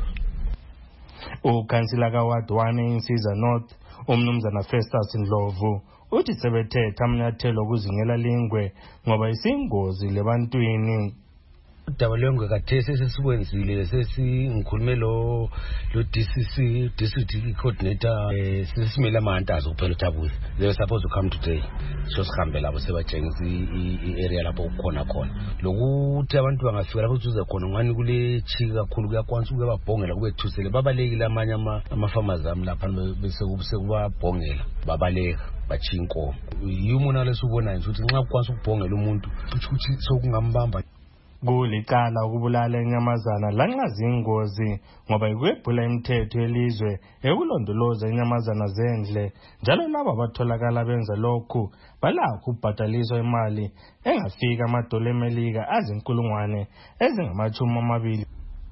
Speaker 21: Ukhansila kaWard one eInsiza North umnumzana Festus Ndlovu uthi sebethetha amanyathelo okuzingela lingwe ngoba isingozi lebantwini.
Speaker 16: Udaba lengwe kathesi sesikwenzile sesingikhulume lo lo D C C district coordinator sesimele amantazo kuphela uThabuza. They were supposed to come today. So sihambe lapho sebatshengisa i-area lapho kukhona khona. Lokuthi abantu bangafika lapho kuzuza khona ngani kule chika kakhulu kuyakwanisa ukubabhongela kubethusele babalekile amanye ama-farmers ami lapha bese kubabhongela babaleka bachinko. Yimona lesubona nje ukuthi nxa kukwanisa ukubhongela umuntu ukuthi sokungambamba
Speaker 21: kulicala ukubulala inyamazana lanxa zingozi ngoba ikwephula imithetho yelizwe ekulondoloza inyamazana zendle njalo labo abatholakala benza lokhu balakho ukubhadaliswa imali engafika amadola emelika azinkulungwane ezingamachumi amabili.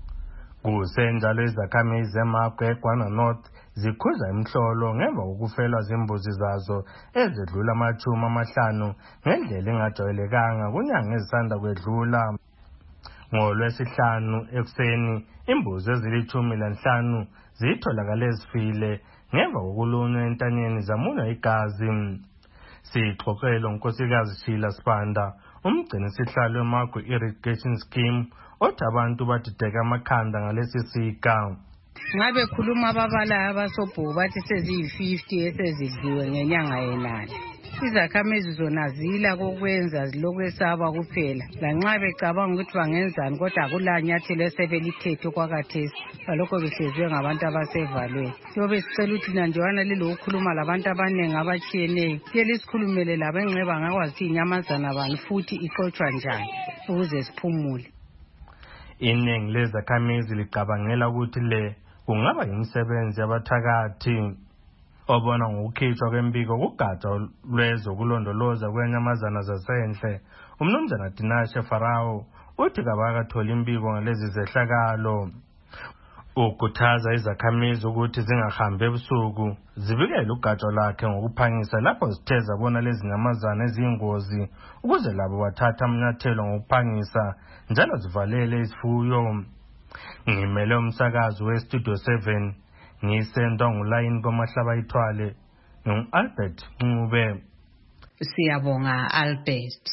Speaker 21: Kusenjalo izakhamizi zeMark eGwana North zikhuza imhlolo ngemva kokufelwa zimbuzi zazo ezedlula amachumi amahlanu ngendlela engajwayelekanga kunyanga ezisanda kwedlula. NgoLwesihlanu ekuseni imbuzi ezilithumi lanhlanu zitholakale ezifile ngemva kokulunywa entanyeni zamunywa igazi. Sixoxelo unkosikazi Sheila Sibanda umgcini sihlalo weMark Irrigation Scheme othi abantu badideka amakhanda ngalesi sika.
Speaker 1: Ngabe khuluma ababala abasobho bathi seziyi-fifty esezidliwe ngenyanga yenani. Izakhamizi zona zila kokwenza zilokwesaba kuphela lanxa becabanga ukuthi bangenzani kodwa akulanyathelo esebelithethe okwakathesi balokho behlezwe ngabantu abasevalweni. Yobe sicela ukuthi nanjwana lilokukhuluma labantu abaningi abatshiyeneyo ke lisikhulumele labo engceba ngakwazi ukuthi inyamazana bani futhi ixotshwa njani ukuze siphumule.
Speaker 21: Iningi lezakhamizi licabangela ukuthi le kungaba yimisebenzi yabathakathi. Obona ngokukhishwa kwembiko kugatsha lwezokulondoloza kwenyamazana zasendle umnumzana Dinashe Farao uthi kabakathola imbiko ngalezi zehlakalo. Ukhuthaza izakhamizi ukuthi zingahambi ebusuku zivikele ugatsha lakhe ngokuphangisa lapho zithe zabona lezi nyamazana eziyingozi ukuze labo bathatha amanyathelo ngokuphangisa njalo zivalele izifuyo. Ngimele umsakazi weStudio seven ngisendwa ngulayini kwamahlaba ithwale ngu-Albert Ncube.
Speaker 15: Siyabonga Albert.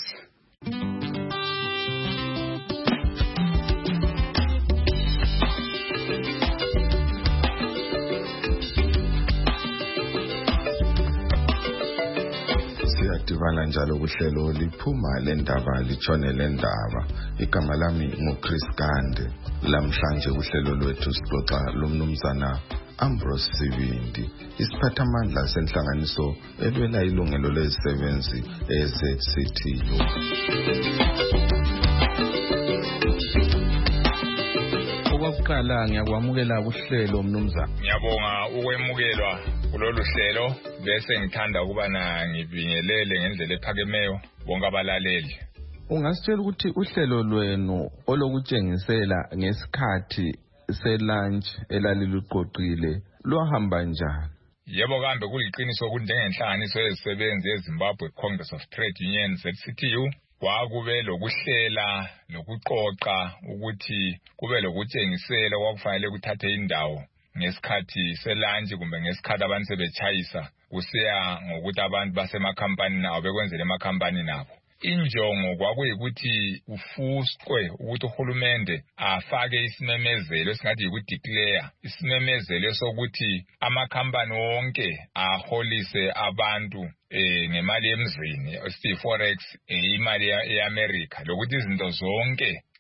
Speaker 2: Siyadibana njalo kuhlelo liphuma lendaba litshone lendaba. Igama lami nguChris Gande. Lamhlanje kuhlelo lwethu sixoxa lomnumzana Ambrose Sibindi, isiphathamandla senhlanganiso elwela ilungelo lezisebenzi e-Z C T U.
Speaker 5: Okokuqala ngiyakwamukela kuhlelo mnumzana.
Speaker 24: Ngiyabonga ukwemukelwa kulolu hlelo bese ngithanda ukubana ngibingelele ngendlela ephakemeyo bonke abalaleli.
Speaker 5: Ungasitshela ukuthi uhlelo lwenu olokutshengisela ngesikhathi selunch elaliluqoqile luhamba njani?
Speaker 24: Yebo kambe kuliqiniso ukuthi njengenhlanganiso yezisebenzi eZimbabwe Congress of Trade Unions Z C T U kwakube lokuhlela nokuqoqa ukuthi kube lokutshengisela kwakufanele kuthathe indawo ngesikhathi selunch kumbe ngesikhathi abantu sebetshayisa kusiya ngokuthi abantu basemakhampani nabo bekwenzele emakhampani nabo. Injongo kwakuyikuthi ufuswe ukuthi uhulumende afake isimemezelo esingathi yikudeclare isimemezelo sokuthi amakhampani wonke aholise abantu eh ngemali emzini esti forex imali yeAmerica lokuthi izinto zonke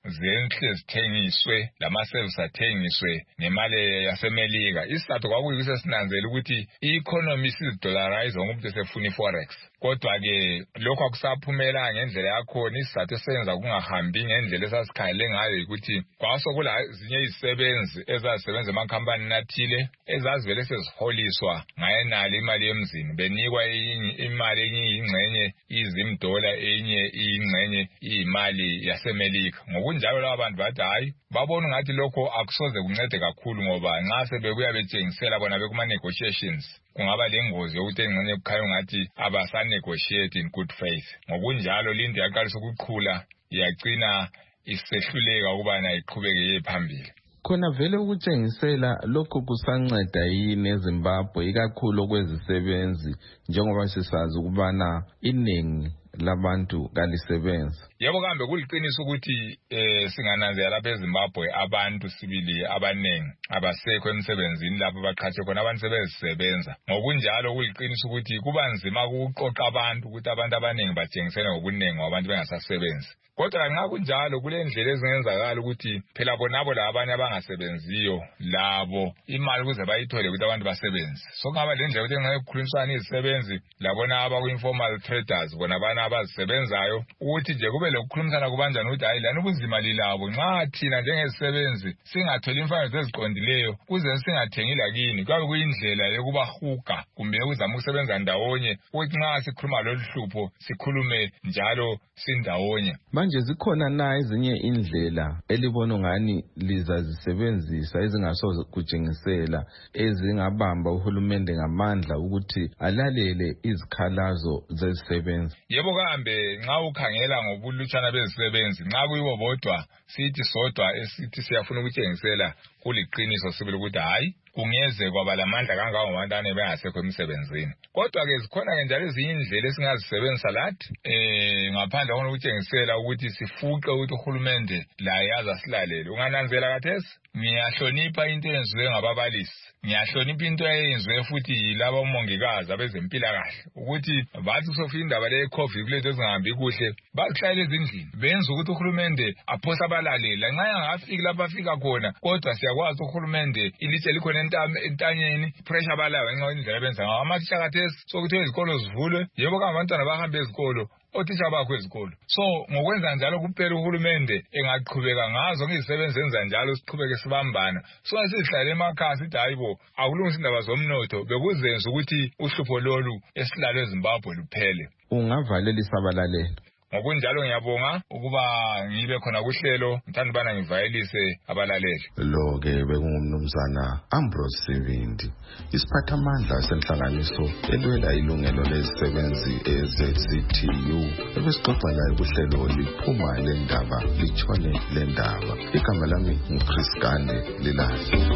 Speaker 24: zenhle zithengiswe lama-service athengiswe ngemali yasemelika. Isizathu kwakuyikuthi sesinanzela ukuthi i-economy isidollarize ngomuntu esefuna i-forex. Kodwa-ke lokhu akusaphumelanga ngendlela yakhona. Isizathu esenza kungahambi ngendlela esasikhayele ngayo ukuthi kwasokula zinye izisebenzi ezazisebenza emakhampani athile ezazivele seziholiswa ngayenalo imali yemzini, benikwa imali enye ingxenye izimdola enye ingxenye iyimali yasemelika. Ngokunjalo labo bantu bathi hayi babona ngathi lokho akusoze kuncede kakhulu, ngoba nxa sebebuya betshengisela bona bekuma negotiations kungaba lengozi yokuthi engxenye kukhaya ngathi abasa negotiate in good faith. Ngokunjalo linto yaqalisa ukuqhula yagcina isehluleka ukubana iqhubeke iye phambili.
Speaker 5: Khona vele ukutshengisela lokho kusanceda yini eZimbabwe ikakhulu kwezisebenzi njengoba sisazi ukubana iningi labantu kalisebenza?
Speaker 24: Yebo kambe kuliqiniso ukuthi eh singananzela lapha eZimbabwe abantu sibili abanengi abasekho emsebenzini lapho baqhatshe khona abantu sebezisebenza. Ngokunjalo kuliqiniso ukuthi kuba nzima ukuqoqa abantu ukuthi abantu abanengi batshengisele ngobunengi wabantu bengasasebenzi. Kodwa nxa kunjalo kule ndlela ezingenzakala ukuthi phela bonabo la abanye abangasebenziyo labo imali kuze bayithole ukuthi abantu basebenze. So ngaba le ndlela ukuthi ngeke kukhulunyiswane izisebenzi labona abaku informal traders bona bana abazisebenzayo ukuthi nje kube lokukhulumisana kubanjani ukuthi hayi lana ubunzima lilabo nxa thina njengezisebenzi singatholi imfanelo eziqondileyo kuze singathengi lakini kwabe kuyindlela yokubahuga kumbe ukuzama ukusebenza ndawonye ukuthi nxa sikhuluma lolu hlupho sikhulume njalo sindawonye.
Speaker 5: Manje zikhona na ezinye indlela elibona ngani lizazisebenzisa ezingasoze kutshengisela ezingabamba uhulumende ngamandla ukuthi alalele izikhalazo zezisebenzi?
Speaker 24: Yebo kambe nxa ukhangela ngobulutshana bezisebenzi nxa kuyibo bodwa sithi sodwa esithi siyafuna ukutshengisela kuliqiniso sibili ukuthi hayi kungeze kwaba lamandla kangaka ngabantwana bengasekho emsebenzini. Kodwa ke zikhona ke njalo ezinye indlela esingazisebenzisa lathi eh ngaphandle kokutshengisela ukuthi sifuqe ukuthi uhulumende la yaza silalele. Ungananzela kathesi ngiyahlonipha into eyenziwe ngababalisi, ngiyahlonipha into eyenziwe futhi yilabo omongikazi abezempilakahle ukuthi bathi kusofika indaba le COVID kulethe ezingahambi kuhle bakuhlayele ezindlini benza ukuthi uhulumende aphosa abalaleli lanxa yangafika lapha afika khona. Kodwa siyakwazi uhulumende ilitshe likhona entanyeni pressure abalayo ngenxa indlela benza ngayo. Amathisha kathesi sokuthi izikolo zivulwe, yebo abantwana bahambe ezikolo othisha bakho ezikolo. So ngokwenza njalo kuphela uhulumende engaqhubeka ngazo ngizisebenza enza njalo siqhubeke sibambana. So sihlale emakhaya sithi hayibo akulungisa indaba zomnotho bekuzenza ukuthi uhlupho lolu esilalo eZimbabwe luphele.
Speaker 5: Ungavalela isabalalelo.
Speaker 24: Ngokunjalo ngiyabonga ukuba ngibe khona kuhlelo ngithanda bana ngivayelise abalaleli.
Speaker 2: Lo ke bekungumnumzana Ambrose Sibindi, isiphathamandla senhlanganiso elwela ilungelo lezisebenzi e-Z C T U. Ebesixoxa naye kuhlelo liphuma le ndaba litshone le ndaba. Igama lami nguChris Gande Lilahla.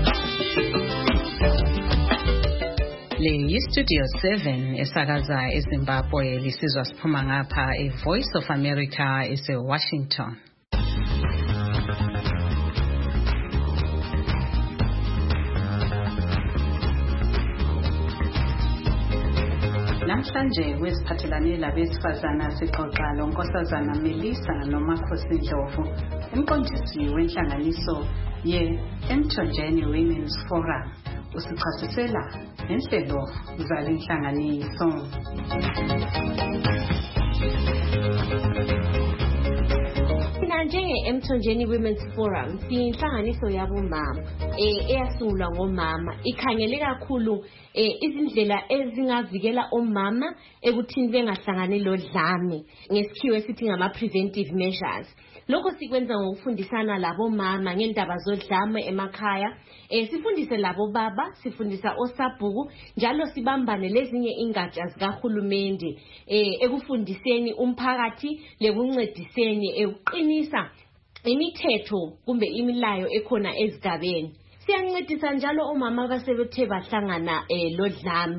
Speaker 15: Le yi-Studio seven esakaza eZimbabwe lisizwa siphuma ngapha e-Voice of America ese-Washington. Namhlanje kweziphathelane labesifazana sixoxa lonkosazana Melissa Nomakhosi Ndlovu, umqondisi wenhlanganiso ye-Emthonjeni Women's Forum. Usichasisela ngenhlelo zale nhlanganiso.
Speaker 6: Mina njenge-Emthonjeni Women's Forum siyinhlanganiso yabomama eh eyasungulwa ngomama ikhangele kakhulu eh izindlela ezingavikela omama ekuthini bengahlangani lodlame ngesikhiwe esithi ngama preventive measures. Lokho sikwenza ngokufundisana labo mama ngendaba zodlame emakhaya. Eh sifundise labo baba, sifundisa osabhuku, njalo sibambane lezinye ingatsha zikahulumende eh ekufundiseni umphakathi lekuncediseni ekuqinisa imithetho kumbe imilayo ekhona ezigabeni. Siyancedisa njalo omama abasebethe bahlangana eh lodlame.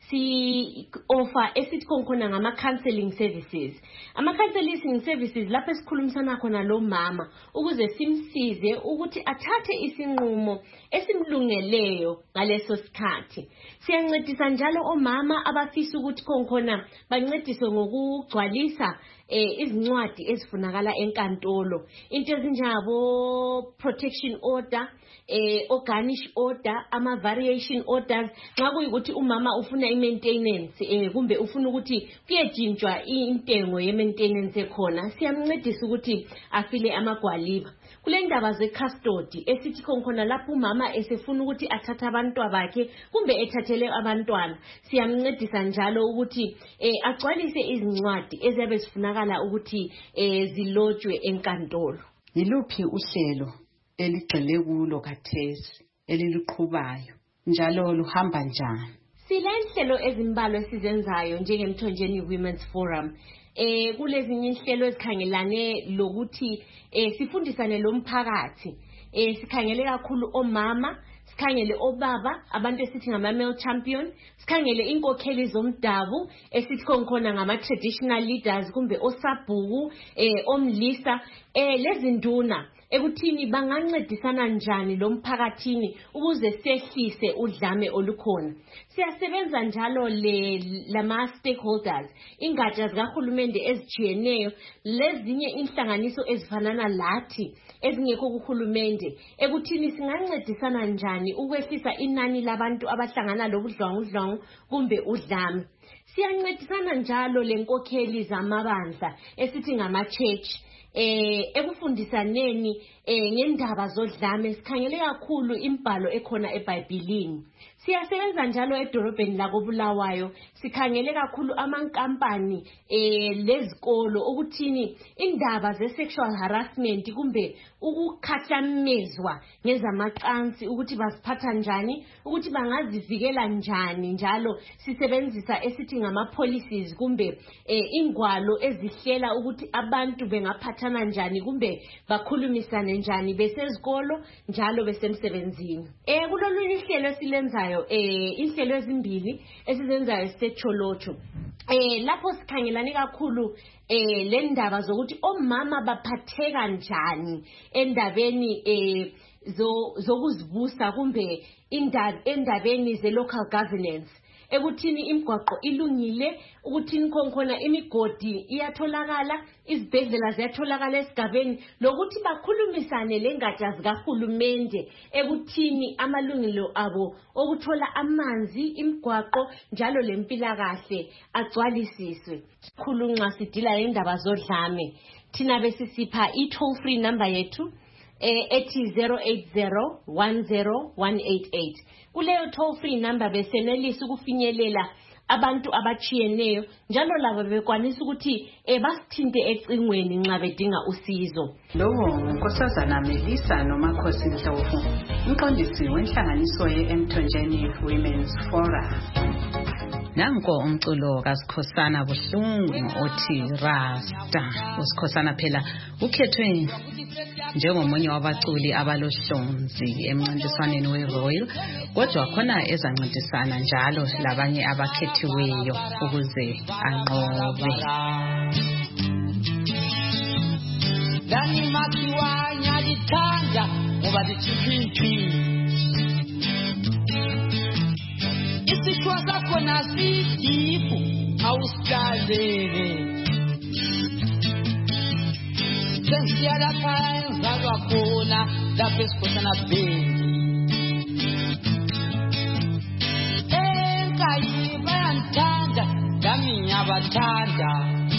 Speaker 6: si offer esithi khona ngama counseling services. Ama counseling services lapho esikhulumisana khona lo mama ukuze simsize ukuthi athathe isinqumo esimlungeleyo ngaleso sikhathi. Siyancedisa njalo omama abafisa ukuthi khona bancediswe ngokugcwalisa eh izincwadi ezifunakala enkantolo, into ezinjabo protection order, eh organish order, ama variation orders. Nxa kuyikuthi umama ufuna i-maintenance eh kumbe ufuna ukuthi kuyejintshwa intengo ye-maintenance ekhona, siyamncedisa ukuthi afile amagwaliba. Kule ndaba ze custody esithi khona lapho umama esefuna ukuthi athatha abantwana bakhe kumbe ethathele abantwana, siyamncedisa njalo ukuthi eh agcwalise izincwadi eziyabe zifunakala ukuthi eh zilotshwe enkantolo.
Speaker 15: Yiluphi uhlelo eligxile kulo kathesi eliluqhubayo njalo luhamba njani?
Speaker 6: Silenhlelo ezimbalwa esizenzayo njengeMthonjeni Women's Forum. Eh kulezinye inhlelo ezikhangelane lokuthi eh sifundisane lo mphakathi. Eh sikhangele kakhulu omama, sikhangele obaba, abantu esithi ngama male champion, sikhangele inkokheli zomdabu esithi khona ngama traditional leaders kumbe osabhuku, eh omlisa, eh lezinduna ekuthini bangancedisana njani lo mphakathini ukuze sehlise udlame olukhona. Siyasebenza njalo le lama stakeholders, ingatsha zikahulumende ezijiyeneyo, lezinye inhlanganiso ezifanana lathi ezingekho kuhulumende, ekuthini singancedisana njani ukwehlisa inani labantu abahlangana lobudlwangudlwangu kumbe udlame. Siyancedisana njalo lenkokheli zamabandla esithi ngama church eh ekufundisaneni eh ngendaba zodlame. Sikhangele kakhulu imbhalo ekhona eBhayibhelini. Siyasebenza njalo edorobheni la koBulawayo, sikhangele kakhulu amankampani eh lezikolo ukuthini indaba ze sexual harassment kumbe ukukhahlamezwa ngezamacansi ukuthi basiphatha njani, ukuthi bangazivikela njani. Njalo sisebenzisa esithi ngama policies kumbe eh ingwalo ezihlela ukuthi abantu bengaphathana njani kumbe bakhulumisane njani besezikolo njalo besemsebenzini. Eh kulolunye ihlelo silenzayo eh inhlelo ezimbili esizenzayo secholocho. Eh lapho sikhangelane kakhulu eh le ndaba zokuthi omama baphatheka njani endabeni eh zokuzibusa kumbe endabeni ze local governance, ekuthini imigwaqo ilungile, ukuthini khona imigodi iyatholakala, izibhedlela ziyatholakala esigabeni, lokuthi bakhulumisane lengatsha zikahulumende ekuthini amalungelo abo okuthola amanzi, imigwaqo njalo lempilakahle agcwalisiswe. Khulu nxa sidila indaba zodlame, thina besisipha i-toll free number yethu eh ethi zero eight zero one zero one eight eight. Kuleyo toll free number besenelisa ukufinyelela abantu abachiyeneyo njalo labo bekwanisa ukuthi ebasithinte ecingweni nxa bedinga usizo.
Speaker 15: Lowo unkosazana Melissa Nomakhosi Ndlovu, umqondisi wenhlanganiso ye-Emthonjeni Women's Forum. Nanko umculo kaSikhosana Buhlungu othi Rasta. uSikhosana phela ukhethwe njengomunye wabaculi abalohlonzi emncintiswaneni weRoyal, kodwa khona ezancintisana njalo labanye abakhethiweyo ukuze anqobe.
Speaker 7: Dani makiwanya ditanja ngoba dichiphi isithwa sakho nasidipu awusikalele sensiyala khaya ngizalwa khona lapho esikhosana bheki enkayi bayangithanda nami ngiyabathanda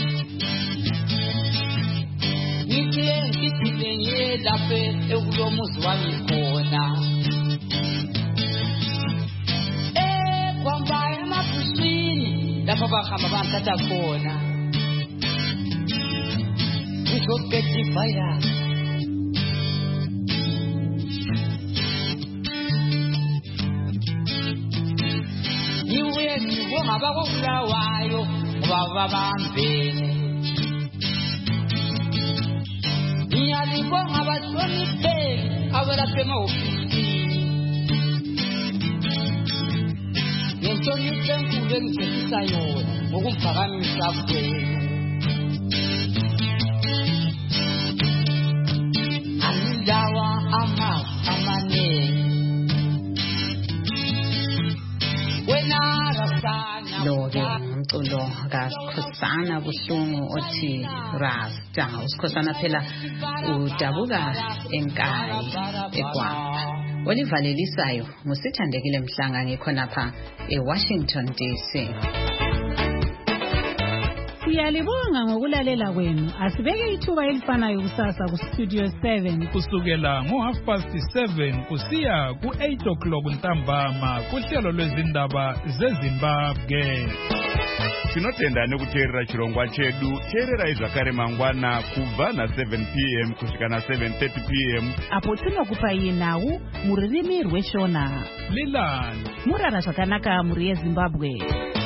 Speaker 7: ngithe ngidile ngiye lapho ekulomuzi wami khona kwamba emabuswini lapho bahamba bangithatha khona ngizobhekifaya ngibuye ngibonga abakobulawayo ngoba babambene ngiyalibonga abahlonipheki abelapha emahofisini ngihloniphe enkulu engithethisa yona ngokumvakamisa kwenu. Angidawa amazwi amaningi wena rasana.
Speaker 15: Lo-ke umculo kaSikhosana Buhlungu othi Rasta. uSikhosana phela udabuka eNkayi eGwapa. Olivalelisayo ngusithandekile Mhlanga ngikhonapha eWashington D C.
Speaker 8: Siyalibonga ngokulalela kwenu. Asibeke ithuba elifanayo kusasa ku Studio seven
Speaker 3: kusukela ngo half past seven kusiya ku eight o'clock ntambama kuhlelo lwezindaba zeZimbabwe.
Speaker 10: Tinotenda nekuteerera chirongwa chedu. Teerera izvakare mangwana kubva na seven p m kusvika na seven thirty p m
Speaker 8: apo tinokupa yenhau muririmi rweshona.
Speaker 3: Lilani
Speaker 8: murara zvakanaka muri yeZimbabwe.